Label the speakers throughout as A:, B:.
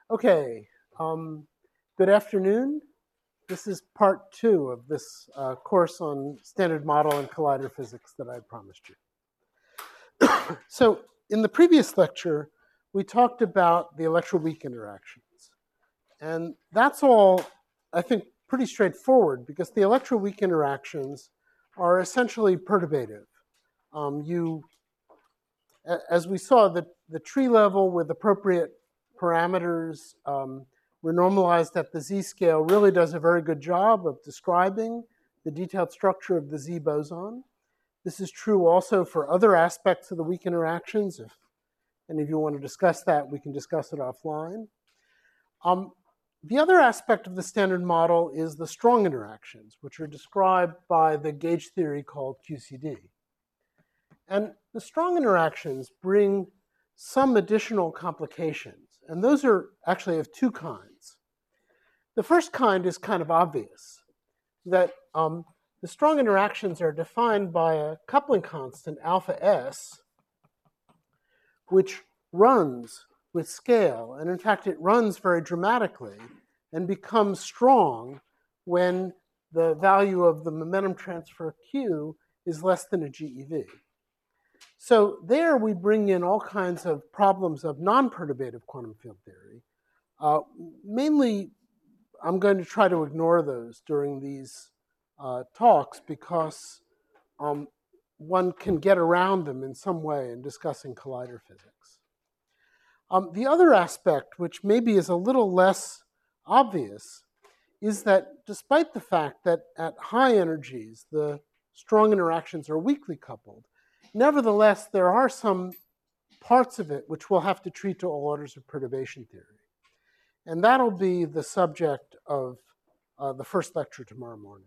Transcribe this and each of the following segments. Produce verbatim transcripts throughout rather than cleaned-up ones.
A: Okay, um, good afternoon. This is part two of this uh, course on Standard Model and Collider Physics that I promised you. So in the previous lecture, we talked about the electroweak interactions. And that's all, I think, pretty straightforward because the electroweak interactions are essentially perturbative. Um, you, as we saw, the, the tree level with appropriate parameters um, were normalized at the z-scale really does a very good job of describing the detailed structure of the Z boson. This is true also for other aspects of the weak interactions. If any of you want to discuss that, we can discuss it offline. Um, the other aspect of the standard model is the strong interactions, which are described by the gauge theory called Q C D. And the strong interactions bring some additional complications, and those are actually of two kinds. The first kind is kind of obvious, that um, the strong interactions are defined by a coupling constant, alpha S, which runs with scale, and in fact it runs very dramatically and becomes strong when the value of the momentum transfer Q is less than a G E V. So there we bring in all kinds of problems of non-perturbative quantum field theory. Uh, mainly, I'm going to try to ignore those during these uh, talks because um, one can get around them in some way in discussing collider physics. Um, the other aspect, which maybe is a little less obvious, is that despite the fact that at high energies, the strong interactions are weakly coupled, nevertheless, there are some parts of it which we'll have to treat to all orders of perturbation theory. And that'll be the subject of uh, the first lecture tomorrow morning.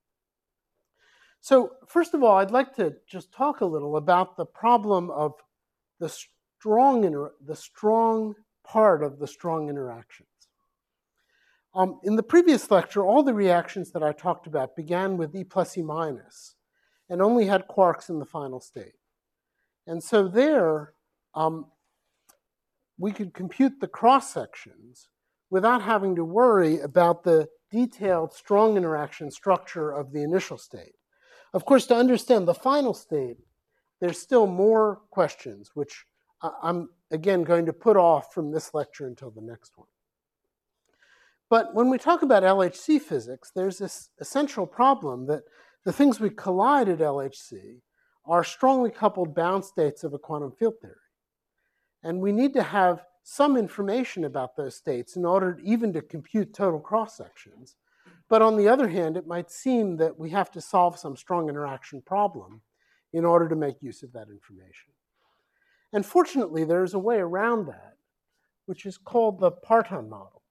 A: So first of all, I'd like to just talk a little about the problem of the strong, inter the strong part of the strong interactions. Um, in the previous lecture, all the reactions that I talked about began with E plus E minus and only had quarks in the final state. And so there, um, we could compute the cross-sections without having to worry about the detailed strong interaction structure of the initial state. Of course, to understand the final state, there's still more questions, which I'm, again, going to put off from this lecture until the next one. But when we talk about L H C physics, there's this essential problem that the things we collide at L H C are strongly coupled bound states of a quantum field theory. And we need to have some information about those states in order even to compute total cross-sections. But on the other hand, it might seem that we have to solve some strong interaction problem in order to make use of that information. And fortunately, there's a way around that, which is called the parton model.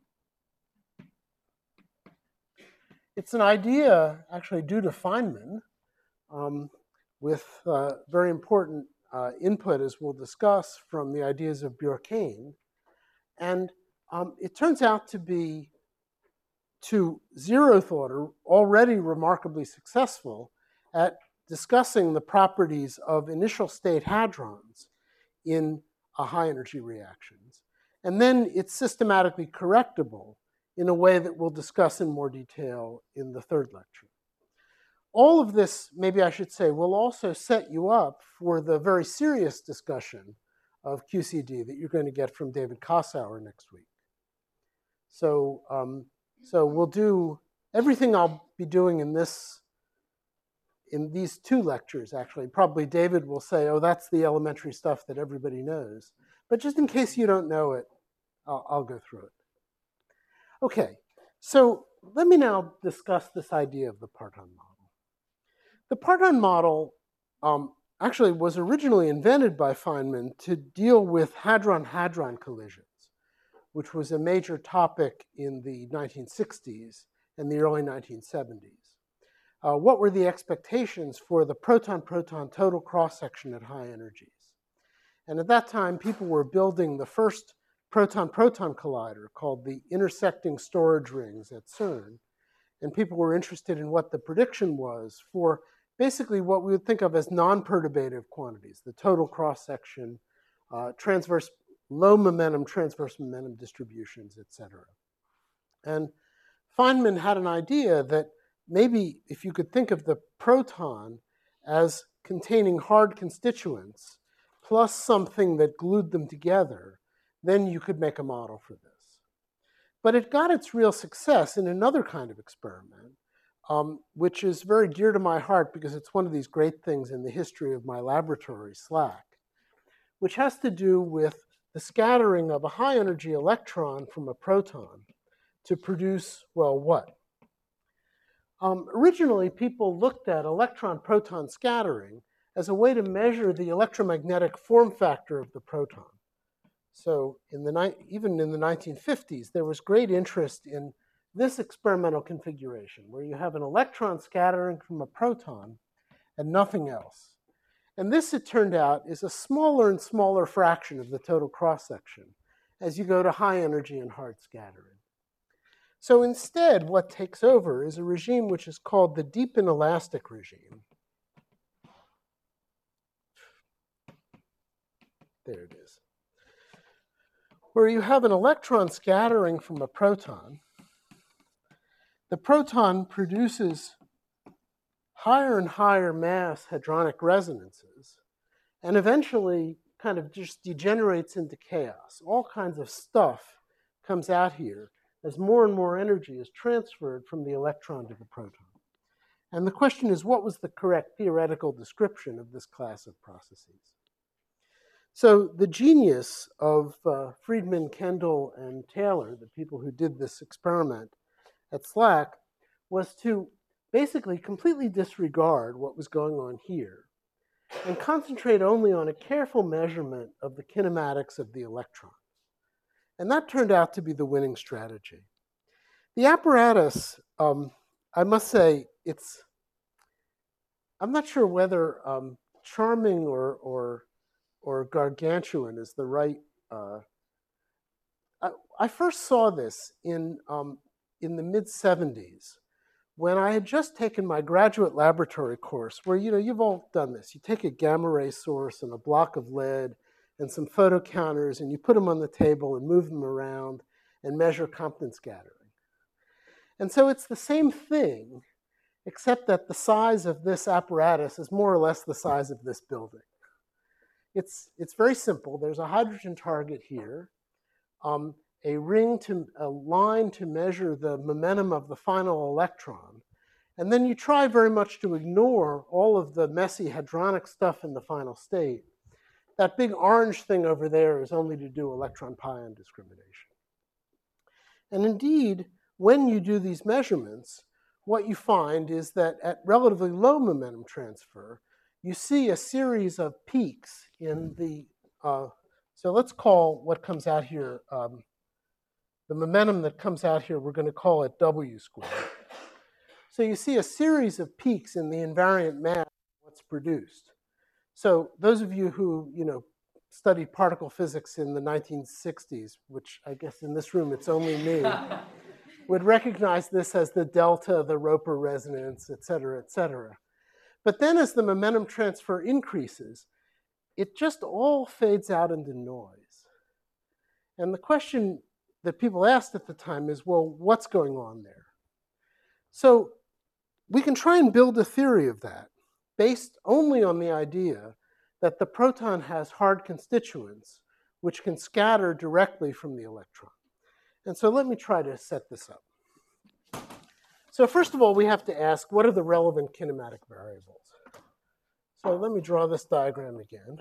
A: It's an idea actually due to Feynman, um, with uh, very important uh, input, as we'll discuss, from the ideas of Bjorkane. And um, it turns out to be, to zeroth order, already remarkably successful at discussing the properties of initial state hadrons in uh, high energy reactions. And then it's systematically correctable in a way that we'll discuss in more detail in the third lecture. All of this, maybe I should say, will also set you up for the very serious discussion of Q C D that you're going to get from David Kossauer next week. So, um, so we'll do everything I'll be doing in this, in these two lectures, actually. Probably David will say, oh, that's the elementary stuff that everybody knows. But just in case you don't know it, I'll, I'll go through it. Okay, so let me now discuss this idea of the parton model. The parton model um, actually was originally invented by Feynman to deal with hadron-hadron collisions, which was a major topic in the nineteen sixties and the early nineteen seventies. Uh, what were the expectations for the proton-proton total cross-section at high energies? And at that time, people were building the first proton-proton collider called the intersecting storage rings at CERN. And people were interested in what the prediction was for basically what we would think of as non-perturbative quantities, the total cross-section, uh, transverse low momentum transverse momentum distributions, et cetera. And Feynman had an idea that maybe if you could think of the proton as containing hard constituents plus something that glued them together, then you could make a model for this. But it got its real success in another kind of experiment, um, which is very dear to my heart because it's one of these great things in the history of my laboratory, SLAC, which has to do with the scattering of a high-energy electron from a proton to produce, well, what? Um, originally, people looked at electron-proton scattering as a way to measure the electromagnetic form factor of the proton. So in the, even in the nineteen fifties, there was great interest in this experimental configuration, where you have an electron scattering from a proton and nothing else. And this, it turned out, is a smaller and smaller fraction of the total cross-section as you go to high energy and hard scattering. So instead, what takes over is a regime which is called the deep inelastic regime. There it is. Where you have an electron scattering from a proton. The proton produces higher and higher mass hadronic resonances, and eventually kind of just degenerates into chaos. All kinds of stuff comes out here as more and more energy is transferred from the electron to the proton. And the question is, what was the correct theoretical description of this class of processes? So the genius of uh, Friedman, Kendall, and Taylor, the people who did this experiment at SLAC, was to basically completely disregard what was going on here and concentrate only on a careful measurement of the kinematics of the electron. And that turned out to be the winning strategy. The apparatus, um, I must say, it's, I'm not sure whether um, charming or, or, or gargantuan is the right, uh, I, I first saw this in, um, in the mid seventies when I had just taken my graduate laboratory course where, you know, you've all done this. You take a gamma ray source and a block of lead and some photo counters, and you put them on the table and move them around and measure Compton scattering. And so it's the same thing, except that the size of this apparatus is more or less the size of this building. It's, it's very simple. There's a hydrogen target here, um, a ring to, a line to measure the momentum of the final electron, and then you try very much to ignore all of the messy hadronic stuff in the final state. That big orange thing over there is only to do electron-pion discrimination. And indeed, when you do these measurements, what you find is that at relatively low momentum transfer, you see a series of peaks in the, uh, so let's call what comes out here, um, the momentum that comes out here, we're going to call it W squared. So you see a series of peaks in the invariant mass of what's produced. So those of you who, you know, studied particle physics in the nineteen sixties, which I guess in this room it's only me, would recognize this as the delta, the Roper resonance, et cetera, et cetera. But then as the momentum transfer increases, it just all fades out into noise. And the question that people asked at the time is, well, what's going on there? So we can try and build a theory of that based only on the idea that the proton has hard constituents which can scatter directly from the electron. And so let me try to set this up. So first of all, we have to ask, what are the relevant kinematic variables? So let me draw this diagram again.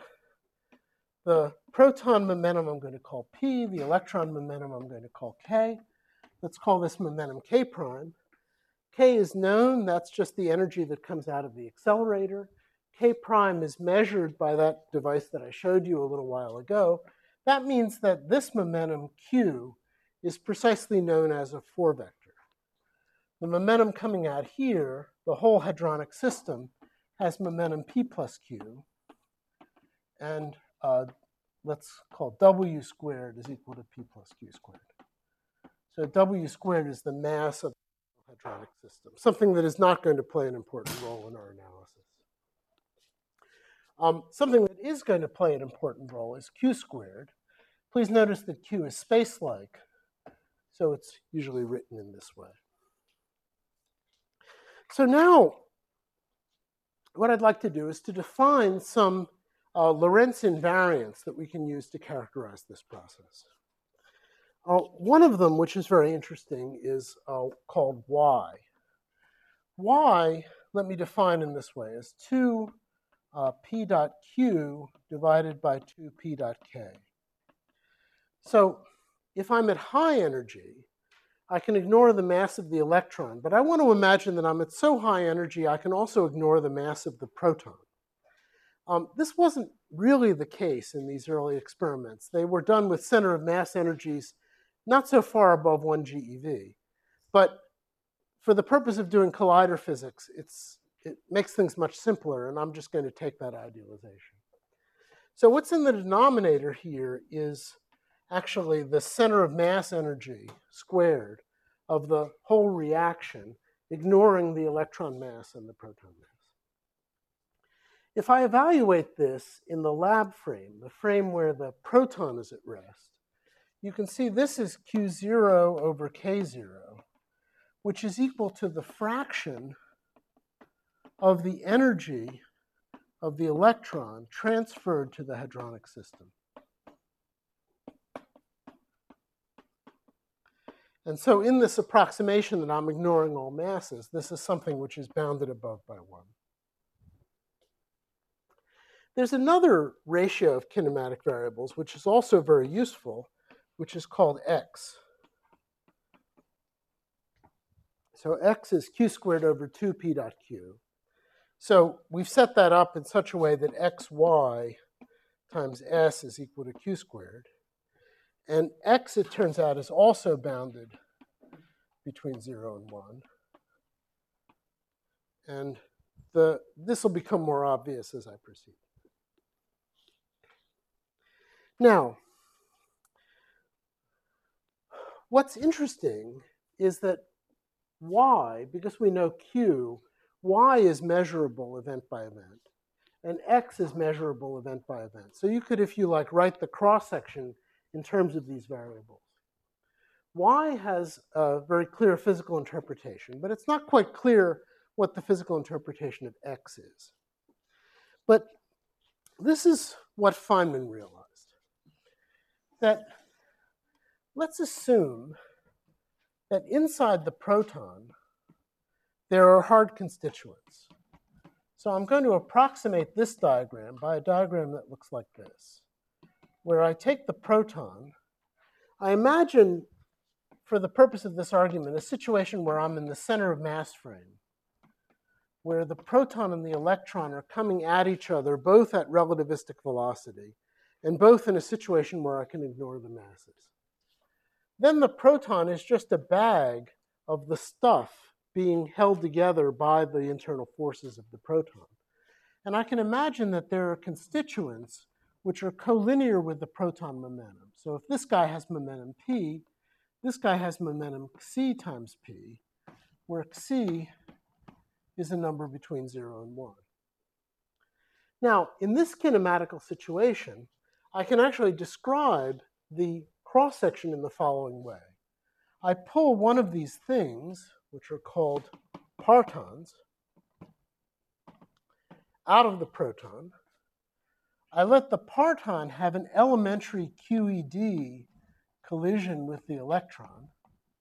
A: The proton momentum I'm going to call P, the electron momentum I'm going to call K. Let's call this momentum K prime. K is known, that's just the energy that comes out of the accelerator. K prime is measured by that device that I showed you a little while ago. That means that this momentum Q is precisely known as a four vector. The momentum coming out here, the whole hadronic system, has momentum P plus Q. And uh, let's call W squared is equal to P plus Q squared. So W squared is the mass of the hadronic system, something that is not going to play an important role in our analysis. Um, something that is going to play an important role is Q squared, Please notice that Q is space-like, so it's usually written in this way. So now, what I'd like to do is to define some uh, Lorentz invariants that we can use to characterize this process. Uh, one of them, which is very interesting, is uh, called Y. Y, let me define in this way, as two uh, p dot q divided by two p dot k. So if I'm at high energy, I can ignore the mass of the electron, but I want to imagine that I'm at so high energy I can also ignore the mass of the proton. Um, this wasn't really the case in these early experiments. They were done with center of mass energies not so far above one GeV. But for the purpose of doing collider physics, it's, it makes things much simpler, and I'm just going to take that idealization. So what's in the denominator here is actually the center of mass energy squared of the whole reaction, ignoring the electron mass and the proton mass. If I evaluate this in the lab frame, the frame where the proton is at rest, you can see this is Q zero over K zero, which is equal to the fraction of the energy of the electron transferred to the hadronic system. And so in this approximation that I'm ignoring all masses, this is something which is bounded above by one. There's another ratio of kinematic variables which is also very useful, which is called X. So X is Q squared over two p dot Q. So we've set that up in such a way that xy times S is equal to Q squared. And X, it turns out, is also bounded between zero and one. And the, this will become more obvious as I proceed. Now, what's interesting is that Y, because we know Q, Y is measurable event by event, and X is measurable event by event. So you could, if you like, write the cross-section in terms of these variables. Y has a very clear physical interpretation, but it's not quite clear what the physical interpretation of X is. But this is what Feynman realized, that let's assume that inside the proton, there are hard constituents. So I'm going to approximate this diagram by a diagram that looks like this, where I take the proton. I imagine, for the purpose of this argument, a situation where I'm in the center of mass frame, where the proton and the electron are coming at each other, both at relativistic velocity, and both in a situation where I can ignore the masses. Then the proton is just a bag of the stuff being held together by the internal forces of the proton. And I can imagine that there are constituents which are collinear with the proton momentum. So if this guy has momentum p, this guy has momentum xi times p, where xi is a number between zero and one. Now, in this kinematical situation, I can actually describe the cross-section in the following way. I pull one of these things, which are called partons, out of the proton. I let the parton have an elementary Q E D collision with the electron.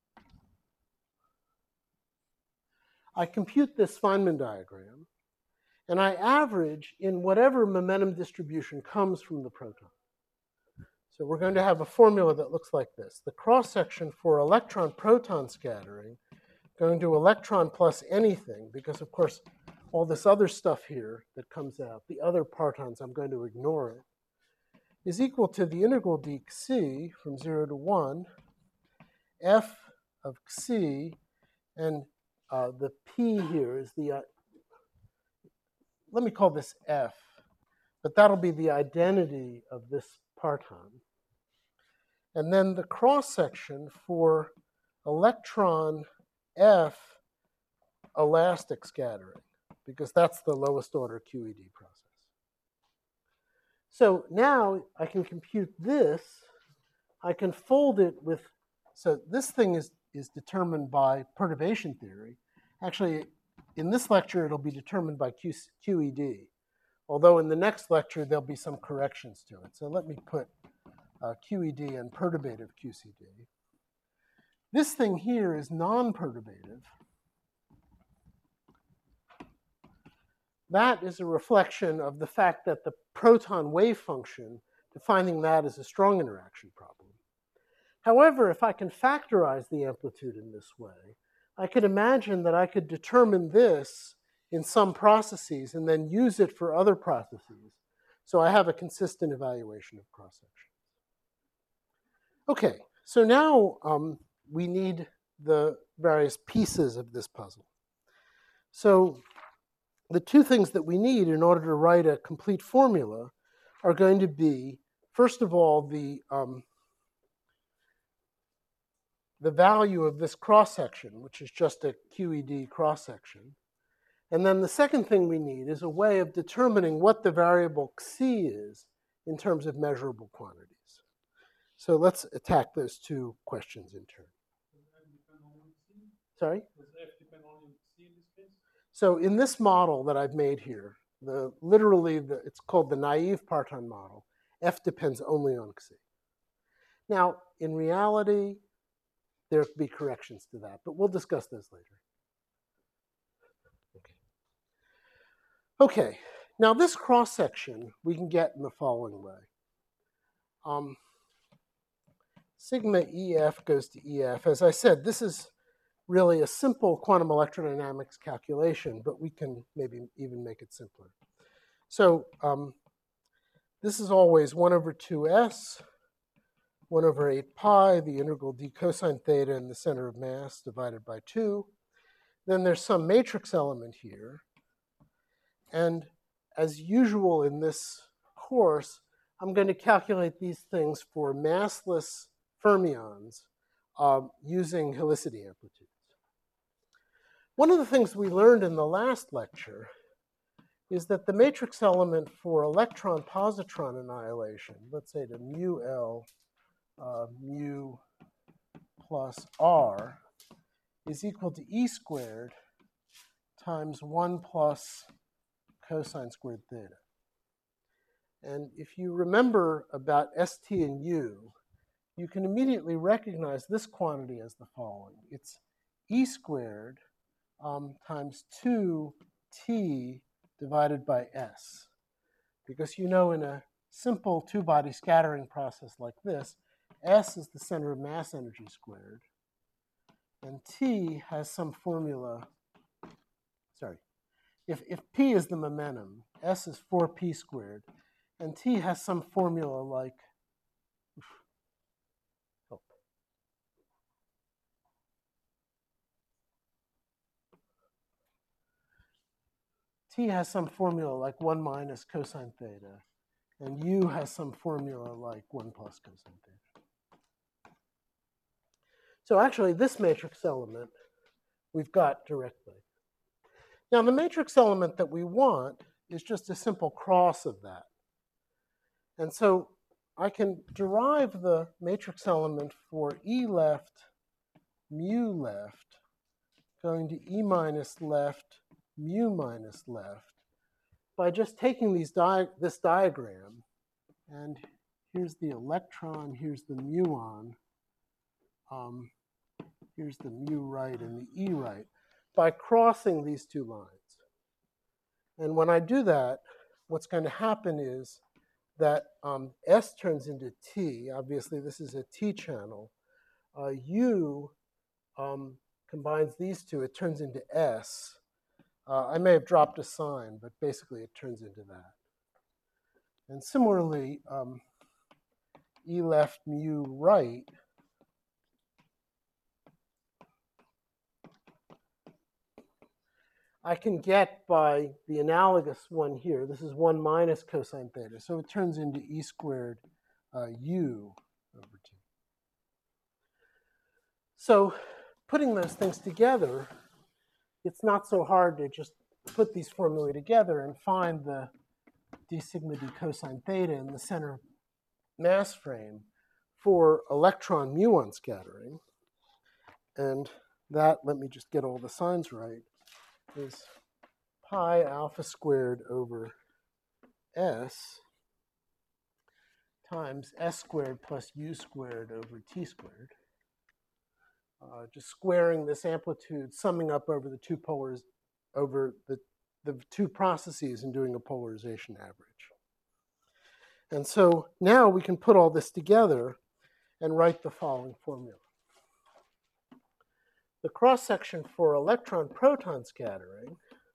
A: I compute this Feynman diagram, and I average in whatever momentum distribution comes from the proton. So we're going to have a formula that looks like this. The cross-section for electron-proton scattering, going to electron plus anything, because of course all this other stuff here that comes out, the other partons, I'm going to ignore it, is equal to the integral d xi from zero to one, f of xi, and uh, the p here is the, uh, let me call this f, but that'll be the identity of this parton. And then the cross-section for electron F elastic scattering, because that's the lowest order Q E D process. So now I can compute this I can fold it with, so this thing is, is determined by perturbation theory. Actually, in this lecture, it'll be determined by Q, QED, although in the next lecture, there'll be some corrections to it. So let me put uh, Q E D and perturbative Q C D. This thing here is non-perturbative. That is a reflection of the fact that the proton wave function, defining that as a strong interaction problem. However, if I can factorize the amplitude in this way, I could imagine that I could determine this in some processes and then use it for other processes. So I have a consistent evaluation of cross-section. Okay, so now um, we need the various pieces of this puzzle. So the two things that we need in order to write a complete formula are going to be, first of all, the, um, the value of this cross-section, which is just a Q E D cross-section. And then the second thing we need is a way of determining what the variable xi is in terms of measurable quantities. So let's attack those two questions in turn.
B: Does F depend on C?
A: Sorry?
B: Does F depend on C in this case?
A: So in this model that I've made here, the literally the, it's called the naive parton model. F depends only on xi. Now, in reality, there could be corrections to that, but we'll discuss those later. Okay. Okay. Now this cross section we can get in the following way. Um, sigma E F goes to E F. As I said, this is really a simple quantum electrodynamics calculation, but we can maybe even make it simpler. So um, this is always one over two S, one over eight pi, the integral d cosine theta in the center of mass divided by two. Then there's some matrix element here. And as usual in this course, I'm going to calculate these things for massless fermions um, using helicity amplitudes. One of the things we learned in the last lecture is that the matrix element for electron-positron annihilation, let's say the mu L uh, mu plus R, is equal to E squared times one plus cosine squared theta. And if you remember about S T and U, you can immediately recognize this quantity as the following. It's E squared um, times two T divided by S. Because you know in a simple two-body scattering process like this, S is the center of mass energy squared, and T has some formula, sorry, if, if P is the momentum, S is four P squared, and T has some formula like, oh, T has some formula like one minus cosine theta, and U has some formula like one plus cosine theta. So actually, this matrix element we've got directly. Now, the matrix element that we want is just a simple cross of that. And so I can derive the matrix element for E left, mu left, going to E minus left, mu minus left, by just taking these di this diagram, and here's the electron, here's the muon, um, here's the mu right and the E right, by crossing these two lines. And when I do that, what's going to happen is that um, S turns into T. Obviously, this is a T channel. Uh, U um, combines these two. It turns into S. Uh, I may have dropped a sign, but basically it turns into that. And similarly, um, E left, mu right, I can get by the analogous one here. This is one minus cosine theta. So it turns into E squared uh, U over T. So putting those things together, it's not so hard to just put these formulae together and find the d sigma d cosine theta in the center mass frame for electron muon scattering, and that, let me just get all the signs right, is pi alpha squared over s times s squared plus u squared over t squared. Uh, just squaring this amplitude, summing up over the two polars, over the, the two processes and doing a polarization average. And so now we can put all this together and write the following formula. The cross-section for electron-proton scattering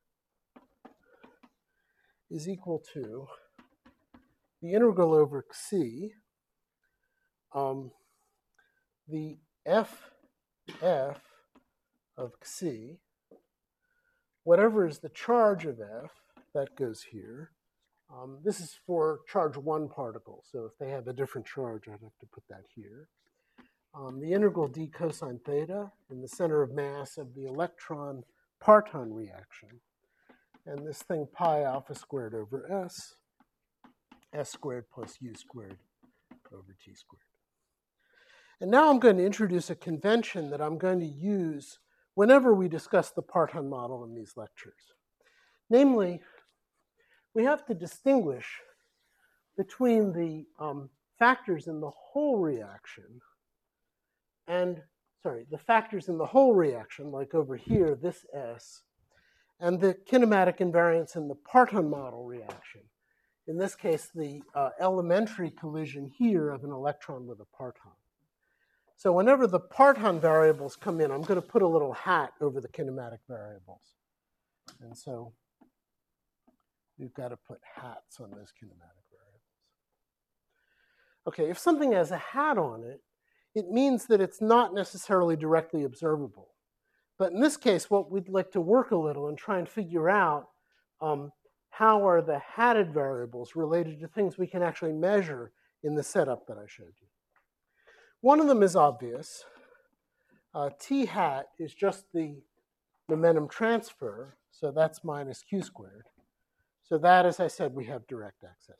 A: is equal to the integral over xi, um, the f f of xi, whatever is the charge of f, that goes here. Um, this is for charge one particle, so if they have a different charge, I'd have to put that here. Um, the integral d cosine theta in the center of mass of the electron-parton reaction, and this thing pi alpha squared over s, s squared plus u squared over t squared. And now I'm going to introduce a convention that I'm going to use whenever we discuss the parton model in these lectures. Namely, we have to distinguish between the um, factors in the whole reaction and, sorry, the factors in the whole reaction, like over here, this S, and the kinematic invariance in the parton model reaction. In this case, the uh, elementary collision here of an electron with a parton. So whenever the parton variables come in, I'm going to put a little hat over the kinematic variables. And so we've got to put hats on those kinematic variables. Okay, if something has a hat on it, it means that it's not necessarily directly observable. But in this case, what we'd like to work a little and try and figure out um, how are the hatted variables related to things we can actually measure in the setup that I showed you. One of them is obvious. Uh, T hat is just the momentum transfer, so that's minus q squared. So that, as I said, we have direct access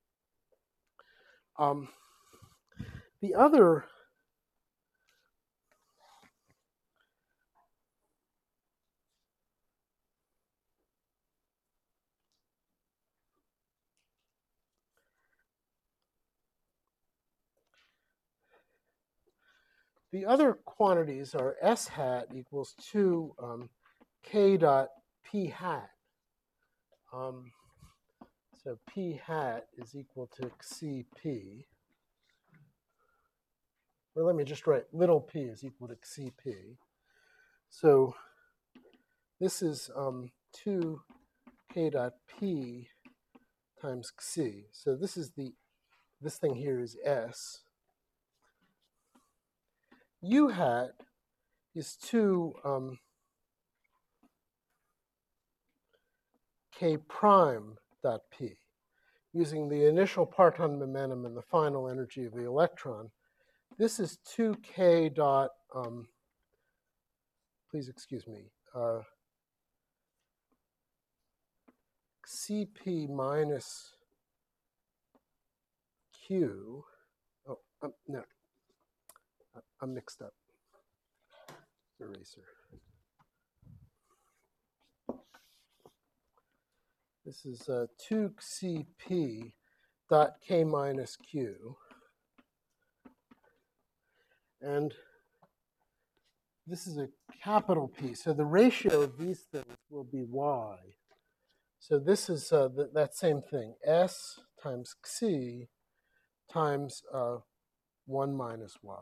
A: to. Um, the other The other quantities are S hat equals two um, K dot P hat. Um, so P hat is equal to C P. Or let me just write little p is equal to C P. So this is um, two K dot P times C. So this is the, this thing here is S. U hat is two um, K prime dot P. Using the initial parton momentum and the final energy of the electron, this is two K dot, um, please excuse me, uh, C P minus Q. Oh, um, no, I'm mixed up. Eraser. This is uh, two C P dot K minus Q. And this is a capital P. So the ratio of these things will be Y. So this is uh, th that same thing. S times Xi times uh, one minus Y.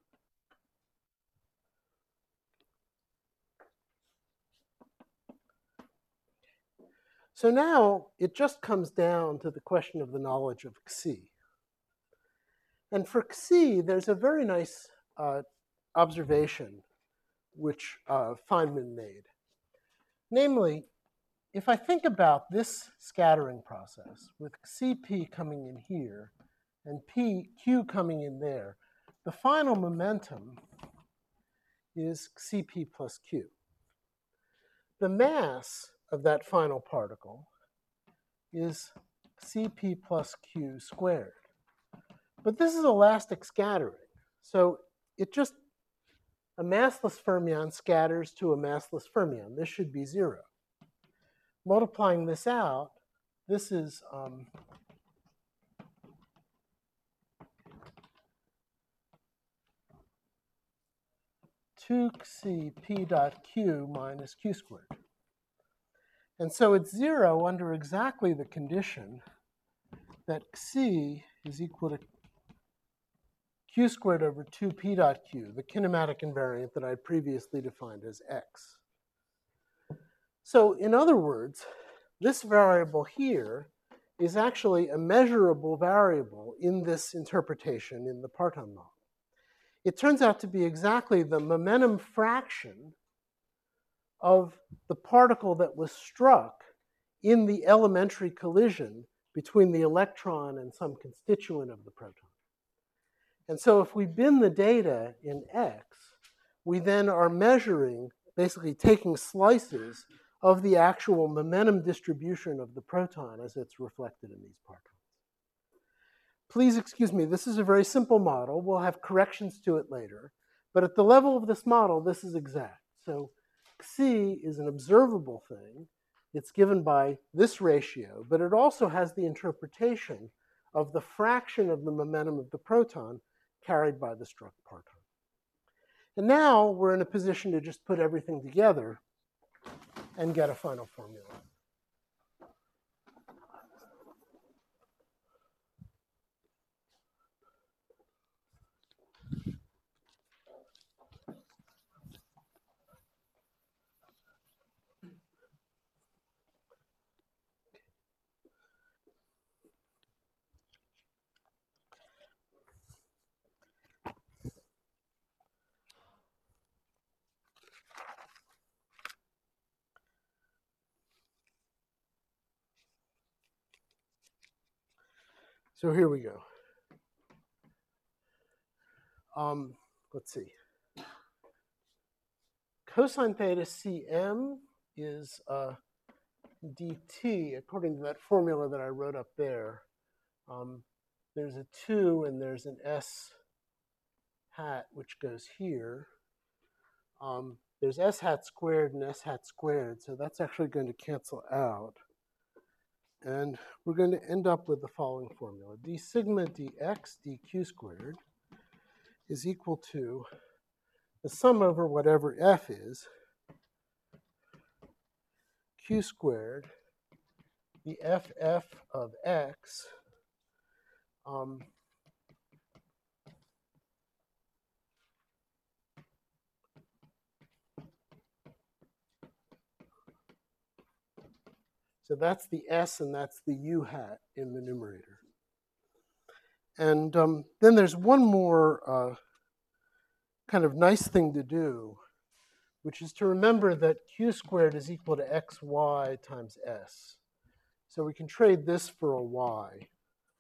A: So now it just comes down to the question of the knowledge of Xi. And for Xi, there's a very nice uh, observation which uh, Feynman made. Namely, if I think about this scattering process with C P coming in here and P, Q coming in there, the final momentum is C P plus Q. The mass of that final particle is C P plus Q squared. But this is elastic scattering. So it just, a massless fermion scatters to a massless fermion. This should be zero. Multiplying this out, this is um, two c p dot q minus q squared. And so it's zero under exactly the condition that c is equal to q squared over two p dot q, the kinematic invariant that I previously defined as x. So in other words, this variable here is actually a measurable variable in this interpretation in the parton model. It turns out to be exactly the momentum fraction of the particle that was struck in the elementary collision between the electron and some constituent of the proton. And so if we bin the data in X, we then are measuring, basically taking slices of the actual momentum distribution of the proton as it's reflected in these partons. Please excuse me, this is a very simple model. We'll have corrections to it later. But at the level of this model, this is exact. So C is an observable thing. It's given by this ratio, but it also has the interpretation of the fraction of the momentum of the proton carried by the struck parton. And now we're in a position to just put everything together and get a final formula. So here we go. Um, let's see. Cosine theta Cm is uh, dt, according to that formula that I wrote up there. Um, there's a two and there's an s hat, which goes here. Um, there's s hat squared and s hat squared, so that's actually going to cancel out. And we're going to end up with the following formula. D sigma dx dq squared is equal to the sum over whatever f is, q squared, the ff of x, um, so that's the s and that's the u hat in the numerator. And um, then there's one more uh, kind of nice thing to do, which is to remember that q squared is equal to xy times s. So we can trade this for a y.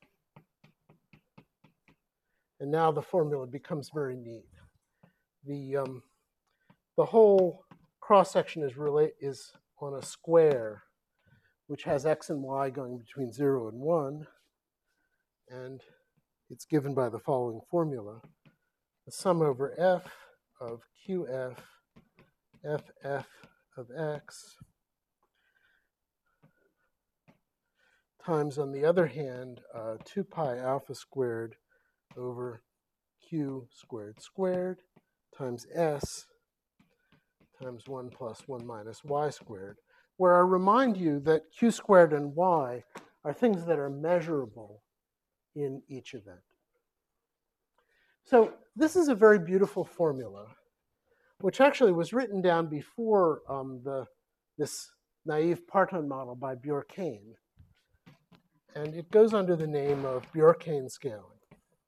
A: And now the formula becomes very neat. The, um, the whole cross-section is, relate, is on a square, which has x and y going between zero and one. And it's given by the following formula. The sum over f of qf ff of x times, on the other hand, uh, two pi alpha squared over q squared squared times s times one plus one minus y squared, where I remind you that q squared and y are things that are measurable in each event. So this is a very beautiful formula, which actually was written down before um, the, this naive parton model by Bjorkane. And it goes under the name of Bjorkane scaling.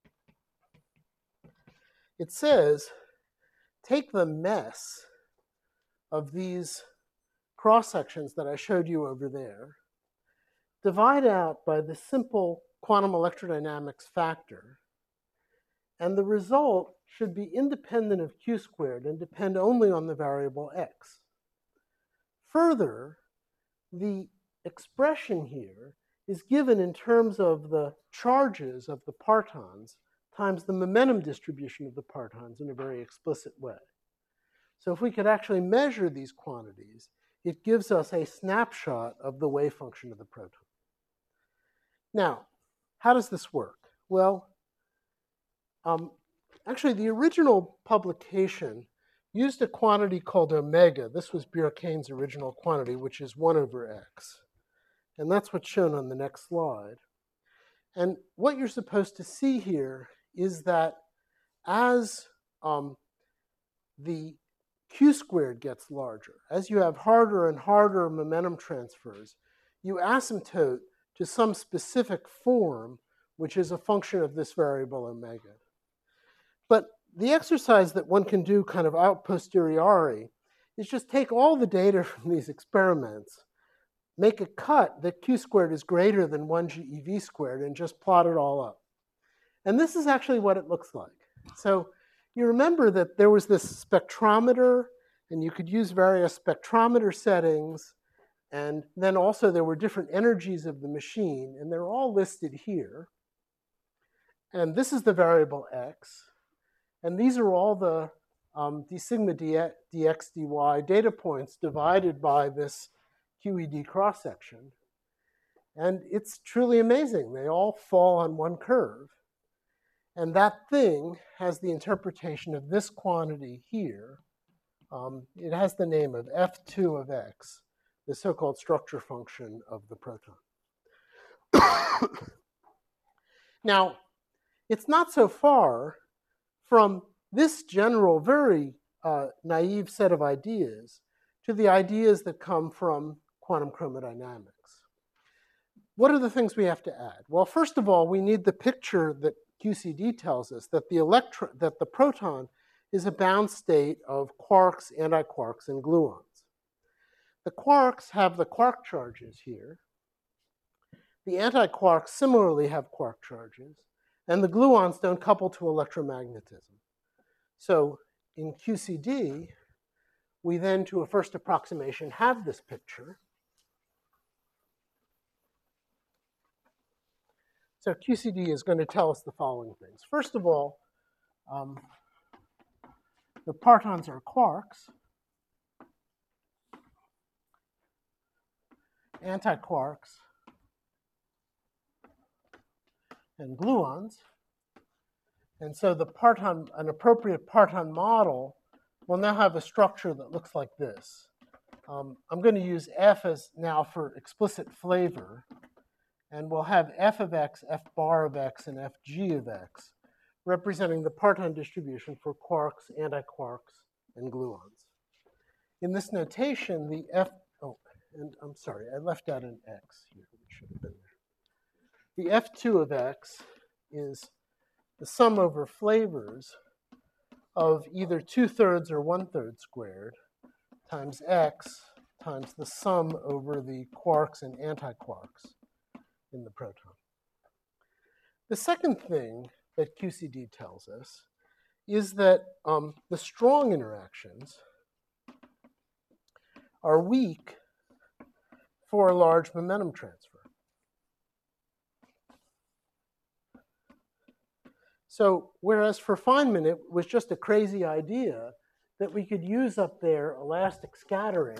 A: It says, take the mess of these cross-sections that I showed you over there, divide out by the simple quantum electrodynamics factor, and the result should be independent of q squared and depend only on the variable x. Further, the expression here is given in terms of the charges of the partons times the momentum distribution of the partons in a very explicit way. So if we could actually measure these quantities, it gives us a snapshot of the wave function of the proton. Now, how does this work? Well, um, actually, the original publication used a quantity called omega. This was Bjorkain's original quantity, which is one over x. And that's what's shown on the next slide. And what you're supposed to see here is that as um, the q squared gets larger, as you have harder and harder momentum transfers, you asymptote to some specific form, which is a function of this variable omega. But the exercise that one can do kind of a posteriori is just take all the data from these experiments, make a cut that q squared is greater than one G E V squared, and just plot it all up. And this is actually what it looks like. So you remember that there was this spectrometer, and you could use various spectrometer settings, and then also there were different energies of the machine, and they're all listed here. And this is the variable x. And these are all the um, d sigma dx, dy data points divided by this Q E D cross-section. And it's truly amazing. They all fall on one curve. And that thing has the interpretation of this quantity here. Um, it has the name of F two of x, the so-called structure function of the proton. Now, it's not so far from this general, very uh, naive set of ideas to the ideas that come from quantum chromodynamics. What are the things we have to add? Well, first of all, we need the picture that Q C D tells us that the electron, that the proton is a bound state of quarks, antiquarks, and gluons. The quarks have the quark charges here. The antiquarks similarly have quark charges. And the gluons don't couple to electromagnetism. So in Q C D, we then, to a first approximation, have this picture. So Q C D is going to tell us the following things. First of all, um, the partons are quarks. Antiquarks and gluons. And so the parton, an appropriate parton model will now have a structure that looks like this. Um, I'm going to use F as now for explicit flavor. And we'll have F of x, F bar of x, and Fg of x, representing the parton distribution for quarks, antiquarks, and gluons. In this notation, the F, oh, and I'm sorry, I left out an x here, which should have been there. The F two of x is the sum over flavors of either two-thirds or one-third squared times x times the sum over the quarks and antiquarks in the proton. The second thing that Q C D tells us is that um, the strong interactions are weak for a large momentum transfer. So whereas for Feynman it was just a crazy idea that we could use up there elastic scattering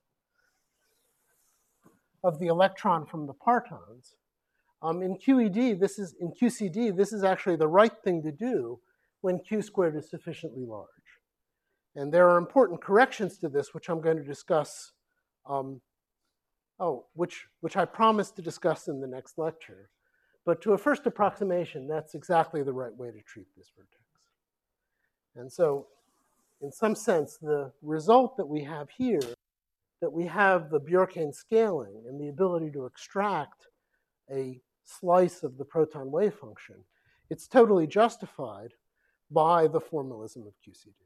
A: of the electron from the partons, um, in Q E D, this is in Q C D, this is actually the right thing to do when Q squared is sufficiently large. And there are important corrections to this, which I'm going to discuss, um, oh, which, which I promised to discuss in the next lecture. But to a first approximation, that's exactly the right way to treat this vertex. And so, in some sense, the result that we have here, that we have the Bjorkain scaling and the ability to extract a slice of the proton wave function, it's totally justified by the formalism of Q C D.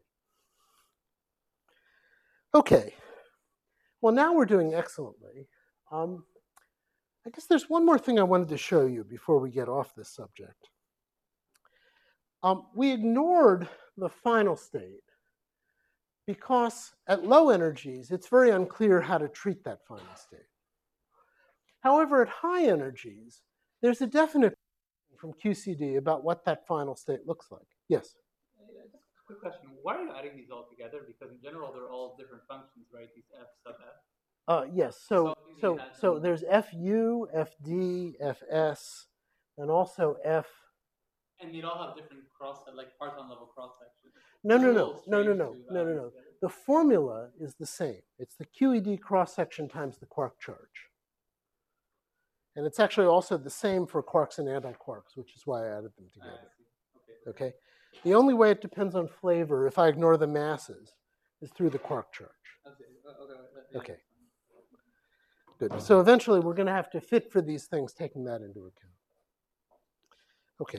A: Okay, well now we're doing excellently. Um, I guess there's one more thing I wanted to show you before we get off this subject. Um, we ignored the final state because at low energies, it's very unclear how to treat that final state. However, at high energies, there's a definite from Q C D about what that final state looks like. Yes?
C: Uh, Just a quick question. Why are you adding these all together? Because in general, they're all different functions, right? These F sub F.
A: Uh, yes, so,
C: So you
A: so,
C: can add
A: so
C: them-
A: there's F U, F D, F S, and also F.
C: And they'd all have different cross, like parton level cross sections.
A: No,
C: It's
A: no,
C: a
A: no,
C: little
A: no, no,
C: strange
A: no,
C: to
A: no,
C: add
A: no,
C: these
A: no.
C: together.
A: The formula is the same. It's the Q E D cross-section times the quark charge. And it's actually also the same for quarks and antiquarks, which is why I added them
C: Ah, I
A: together.
C: see. Okay.
A: Okay? The only way it depends on flavor, if I ignore the masses, is through the quark charge.
C: Okay. Uh, okay. uh, yeah.
A: Okay. Good. So eventually we're going to have to fit for these things, taking that into account. Okay.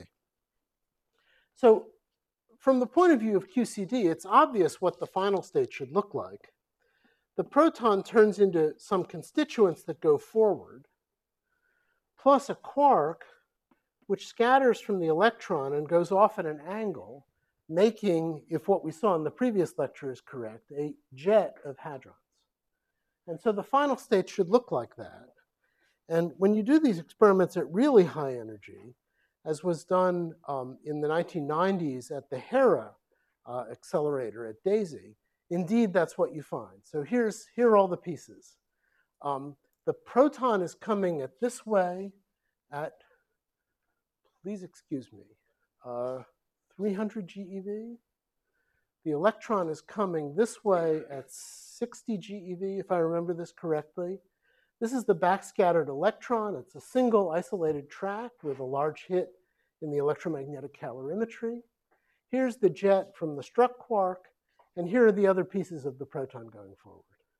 A: So from the point of view of Q C D, it's obvious what the final state should look like. The proton turns into some constituents that go forward, plus a quark, which scatters from the electron and goes off at an angle, making, if what we saw in the previous lecture is correct, a jet of hadrons. And so the final state should look like that. And when you do these experiments at really high energy, as was done um, in the nineteen nineties at the Hera uh, accelerator at DAISY, indeed that's what you find. So here's, here are all the pieces. Um, the proton is coming at this way at, please excuse me, uh, three hundred G E V. The electron is coming this way at sixty G E V, if I remember this correctly. This is the backscattered electron. It's a single isolated track with a large hit in the electromagnetic calorimetry. Here's the jet from the struck quark, and here are the other pieces of the proton going forward.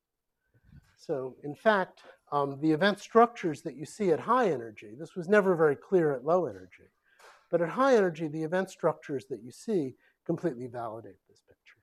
A: So in fact, um, the event structures that you see at high energy, this was never very clear at low energy, but at high energy, the event structures that you see completely validate this picture.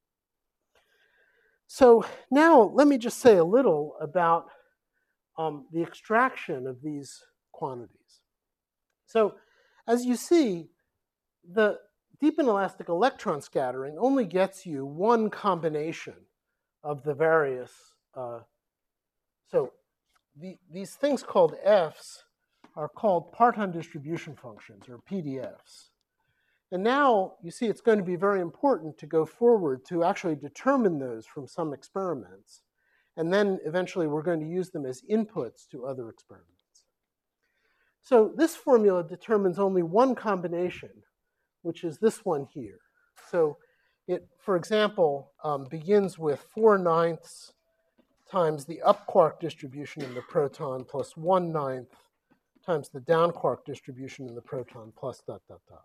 A: So now let me just say a little about um, the extraction of these quantities. So as you see, the deep inelastic electron scattering only gets you one combination of the various, uh, so the, these things called Fs are called parton distribution functions, or P D Fs. And now you see it's going to be very important to go forward to actually determine those from some experiments. And then eventually we're going to use them as inputs to other experiments. So this formula determines only one combination, which is this one here. So it, for example, um, begins with four ninths times the up quark distribution in the proton plus one ninth times the down quark distribution in the proton plus dot, dot, dot.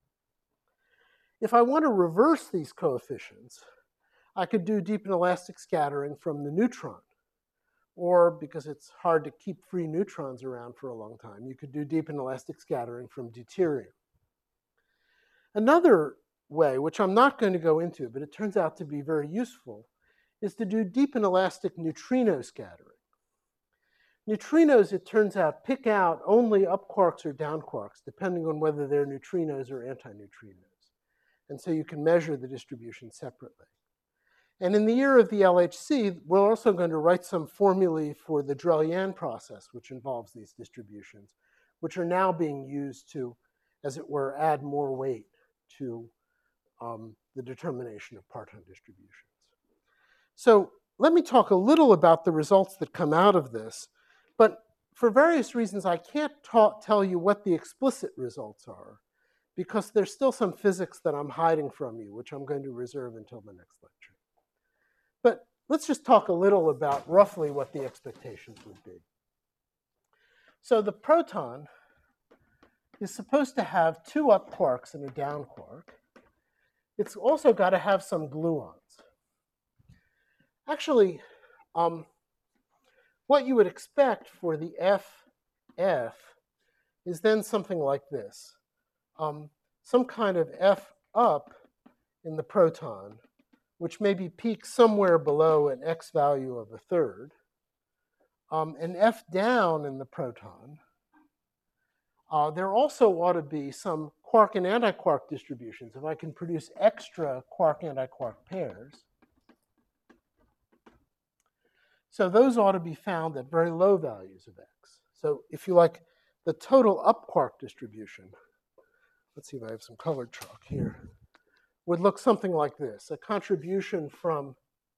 A: If I want to reverse these coefficients, I could do deep inelastic scattering from the neutron. Or, because it's hard to keep free neutrons around for a long time, you could do deep inelastic scattering from deuterium. Another way, which I'm not going to go into, but it turns out to be very useful, is to do deep inelastic neutrino scattering. Neutrinos, it turns out, pick out only up quarks or down quarks, depending on whether they're neutrinos or antineutrinos. And so you can measure the distribution separately. And in the year of the L H C, we're also going to write some formulae for the Drell-Yan process, which involves these distributions, which are now being used to, as it were, add more weight to um, the determination of parton distributions. So let me talk a little about the results that come out of this. But for various reasons, I can't ta- tell you what the explicit results are, because there's still some physics that I'm hiding from you, which I'm going to reserve until the next lecture. But let's just talk a little about roughly what the expectations would be. So the proton is supposed to have two up quarks and a down quark. It's also got to have some gluons. Actually, um, what you would expect for the F F is then something like this. Um, some kind of F up in the proton, which maybe peaks somewhere below an X value of a third, um, and F down in the proton. Uh, there also ought to be some quark and antiquark distributions, if I can produce extra quark-antiquark pairs. So those ought to be found at very low values of X. So if you like, the total up quark distribution, let's see if I have some colored chalk here, would look something like this. A contribution from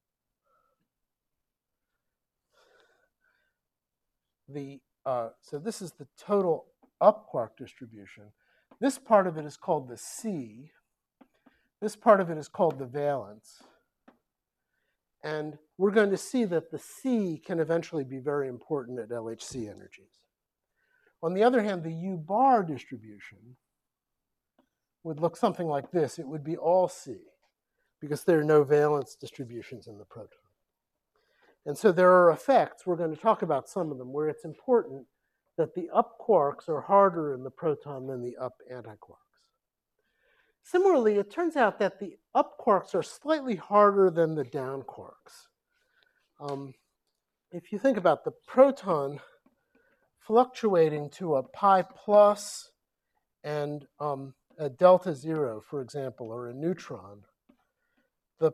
A: the, uh, so this is the total up quark distribution. This part of it is called the C. This part of it is called the valence. And we're going to see that the C can eventually be very important at L H C energies. On the other hand, the U bar distribution would look something like this. It would be all C, because there are no valence distributions in the proton. And so there are effects, we're going to talk about some of them, where it's important that the up quarks are harder in the proton than the up antiquarks. Similarly, it turns out that the up quarks are slightly harder than the down quarks. Um, if you think about the proton fluctuating to a pi plus and um, a delta zero, for example, or a neutron, the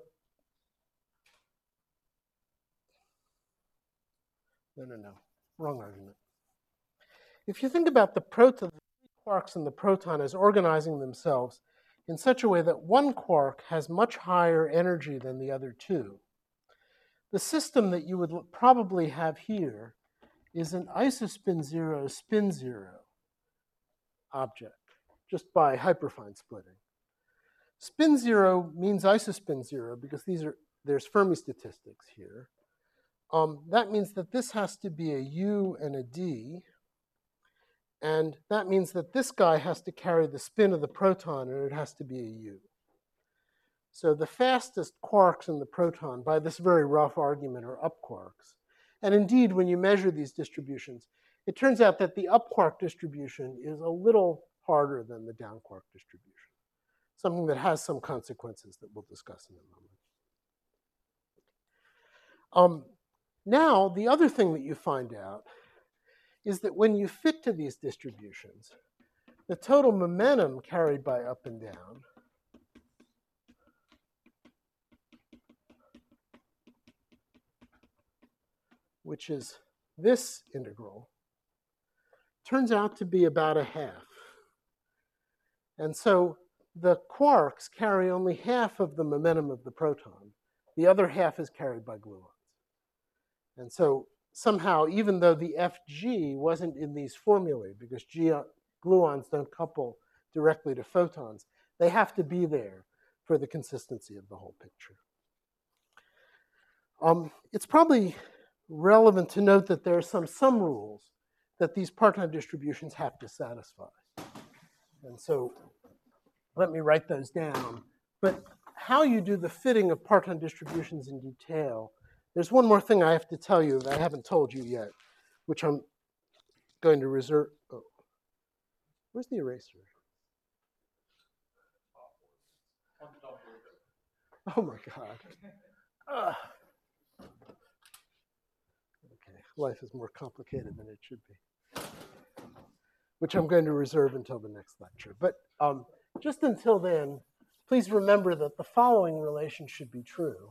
A: no, no, no, wrong argument. If you think about the proton, the quarks in the proton as organizing themselves in such a way that one quark has much higher energy than the other two, the system that you would probably have here is an isospin zero spin zero object, just by hyperfine splitting. Spin zero means isospin zero because these are there's Fermi statistics here. Um, that means that this has to be a U and a D, and that means that this guy has to carry the spin of the proton, and it has to be a U. So the fastest quarks in the proton, by this very rough argument, are up quarks. And indeed, when you measure these distributions, it turns out that the up quark distribution is a little harder than the down quark distribution, something that has some consequences that we'll discuss in a moment. Um, now, the other thing that you find out is that when you fit to these distributions, the total momentum carried by up and down which is this integral, turns out to be about a half. And so the quarks carry only half of the momentum of the proton. The other half is carried by gluons. And so somehow, even though the F G wasn't in these formulae, because G, gluons don't couple directly to photons, they have to be there for the consistency of the whole picture. Um, it's probably relevant to note that there are some sum rules that these parton distributions have to satisfy. And so let me write those down. But how you do the fitting of parton distributions in detail, there's one more thing I have to tell you that I haven't told you yet, which I'm going to reserve. Oh. Where's the eraser? Oh my God. Ugh. Okay, life is more complicated than it should be, which I'm going to reserve until the next lecture. But um, just until then, please remember that the following relation should be true.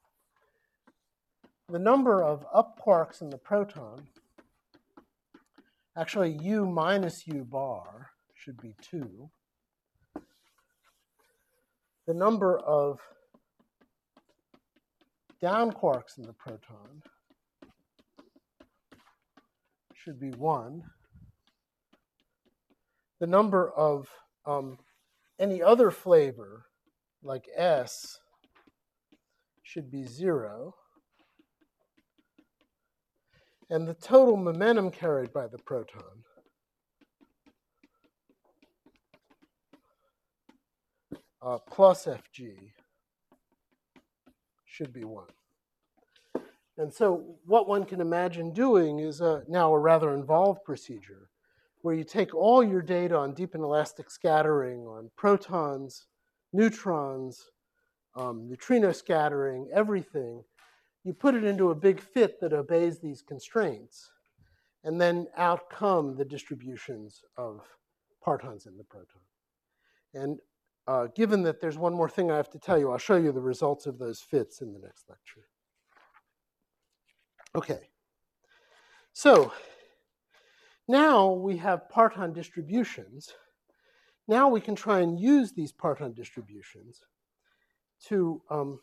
A: The number of up quarks in the proton, actually U minus U bar, should be two. The number of down quarks in the proton should be one. The number of um, any other flavor, like S, should be zero. And the total momentum carried by the proton uh, plus F G should be one. And so what one can imagine doing is a, now a rather involved procedure where you take all your data on deep inelastic scattering, on protons, neutrons, um, neutrino scattering, everything. You put it into a big fit that obeys these constraints, and then out come the distributions of partons in the proton. And uh, given that there's one more thing I have to tell you, I'll show you the results of those fits in the next lecture. Okay, so Now we have parton distributions. Now we can try and use these parton distributions to, um,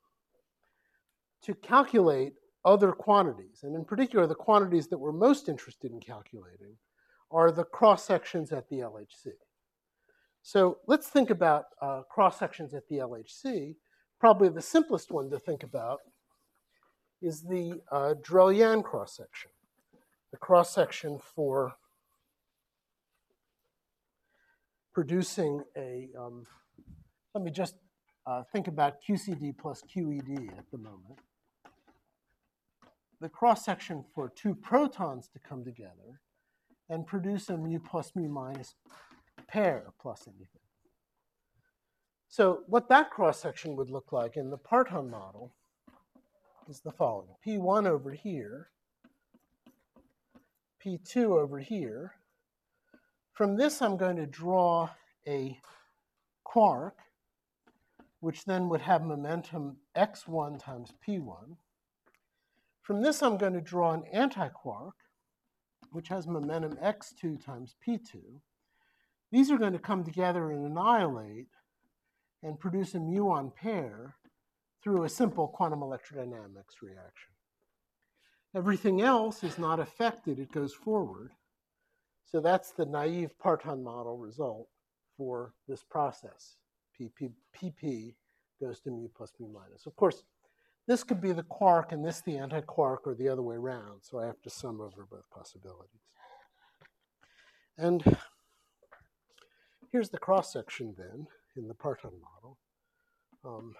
A: to calculate other quantities. And in particular, the quantities that we're most interested in calculating are the cross-sections at the L H C. So let's think about uh, cross-sections at the L H C. Probably the simplest one to think about is the uh, Drell-Yan cross-section, the cross-section for producing a, um, let me just uh, think about Q C D plus Q E D at the moment. The cross-section for two protons to come together and produce a mu plus mu minus pair plus anything. So what that cross-section would look like in the parton model is the following. P one over here, P two over here. From this, I'm going to draw a quark, which then would have momentum x one times p one. From this, I'm going to draw an antiquark, which has momentum x two times p two. These are going to come together and annihilate and produce a muon pair through a simple quantum electrodynamics reaction. Everything else is not affected, it goes forward. So that's the naive parton model result for this process. P P, P P goes to mu plus mu minus. Of course, this could be the quark and this the antiquark or the other way around, so I have to sum over both possibilities. And here's the cross-section then in the parton model. Um,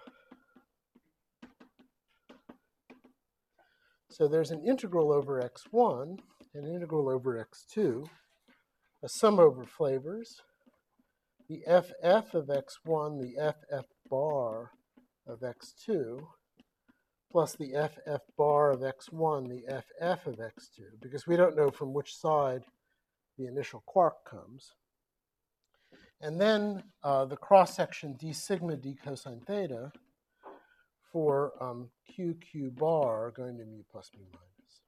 A: so there's an integral over x one, an integral over x two, a sum over flavors, the F F of x one, the F F bar of x two, plus the F F bar of x one, the F F of x two, because we don't know from which side the initial quark comes. And then uh, the cross-section d sigma d cosine theta for um, q q bar going to mu plus mu minus.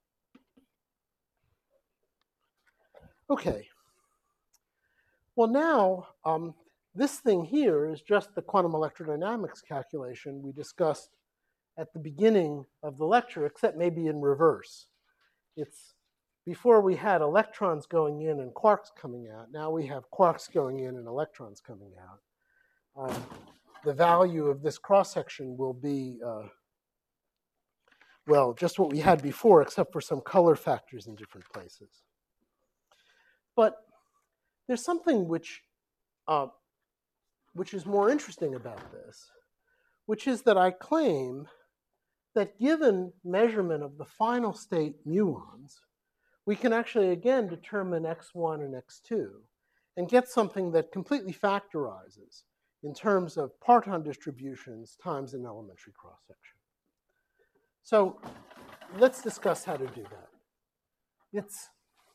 A: Okay. Well, now, um, this thing here is just the quantum electrodynamics calculation we discussed at the beginning of the lecture, except maybe in reverse. It's before we had electrons going in and quarks coming out. Now we have quarks going in and electrons coming out. Um, the value of this cross-section will be, uh, well, just what we had before, except for some color factors in different places. But there's something which, uh, which is more interesting about this, which is that I claim that given measurement of the final state muons, we can actually again determine x one and x two and get something that completely factorizes in terms of parton distributions times an elementary cross-section. So let's discuss how to do that. It's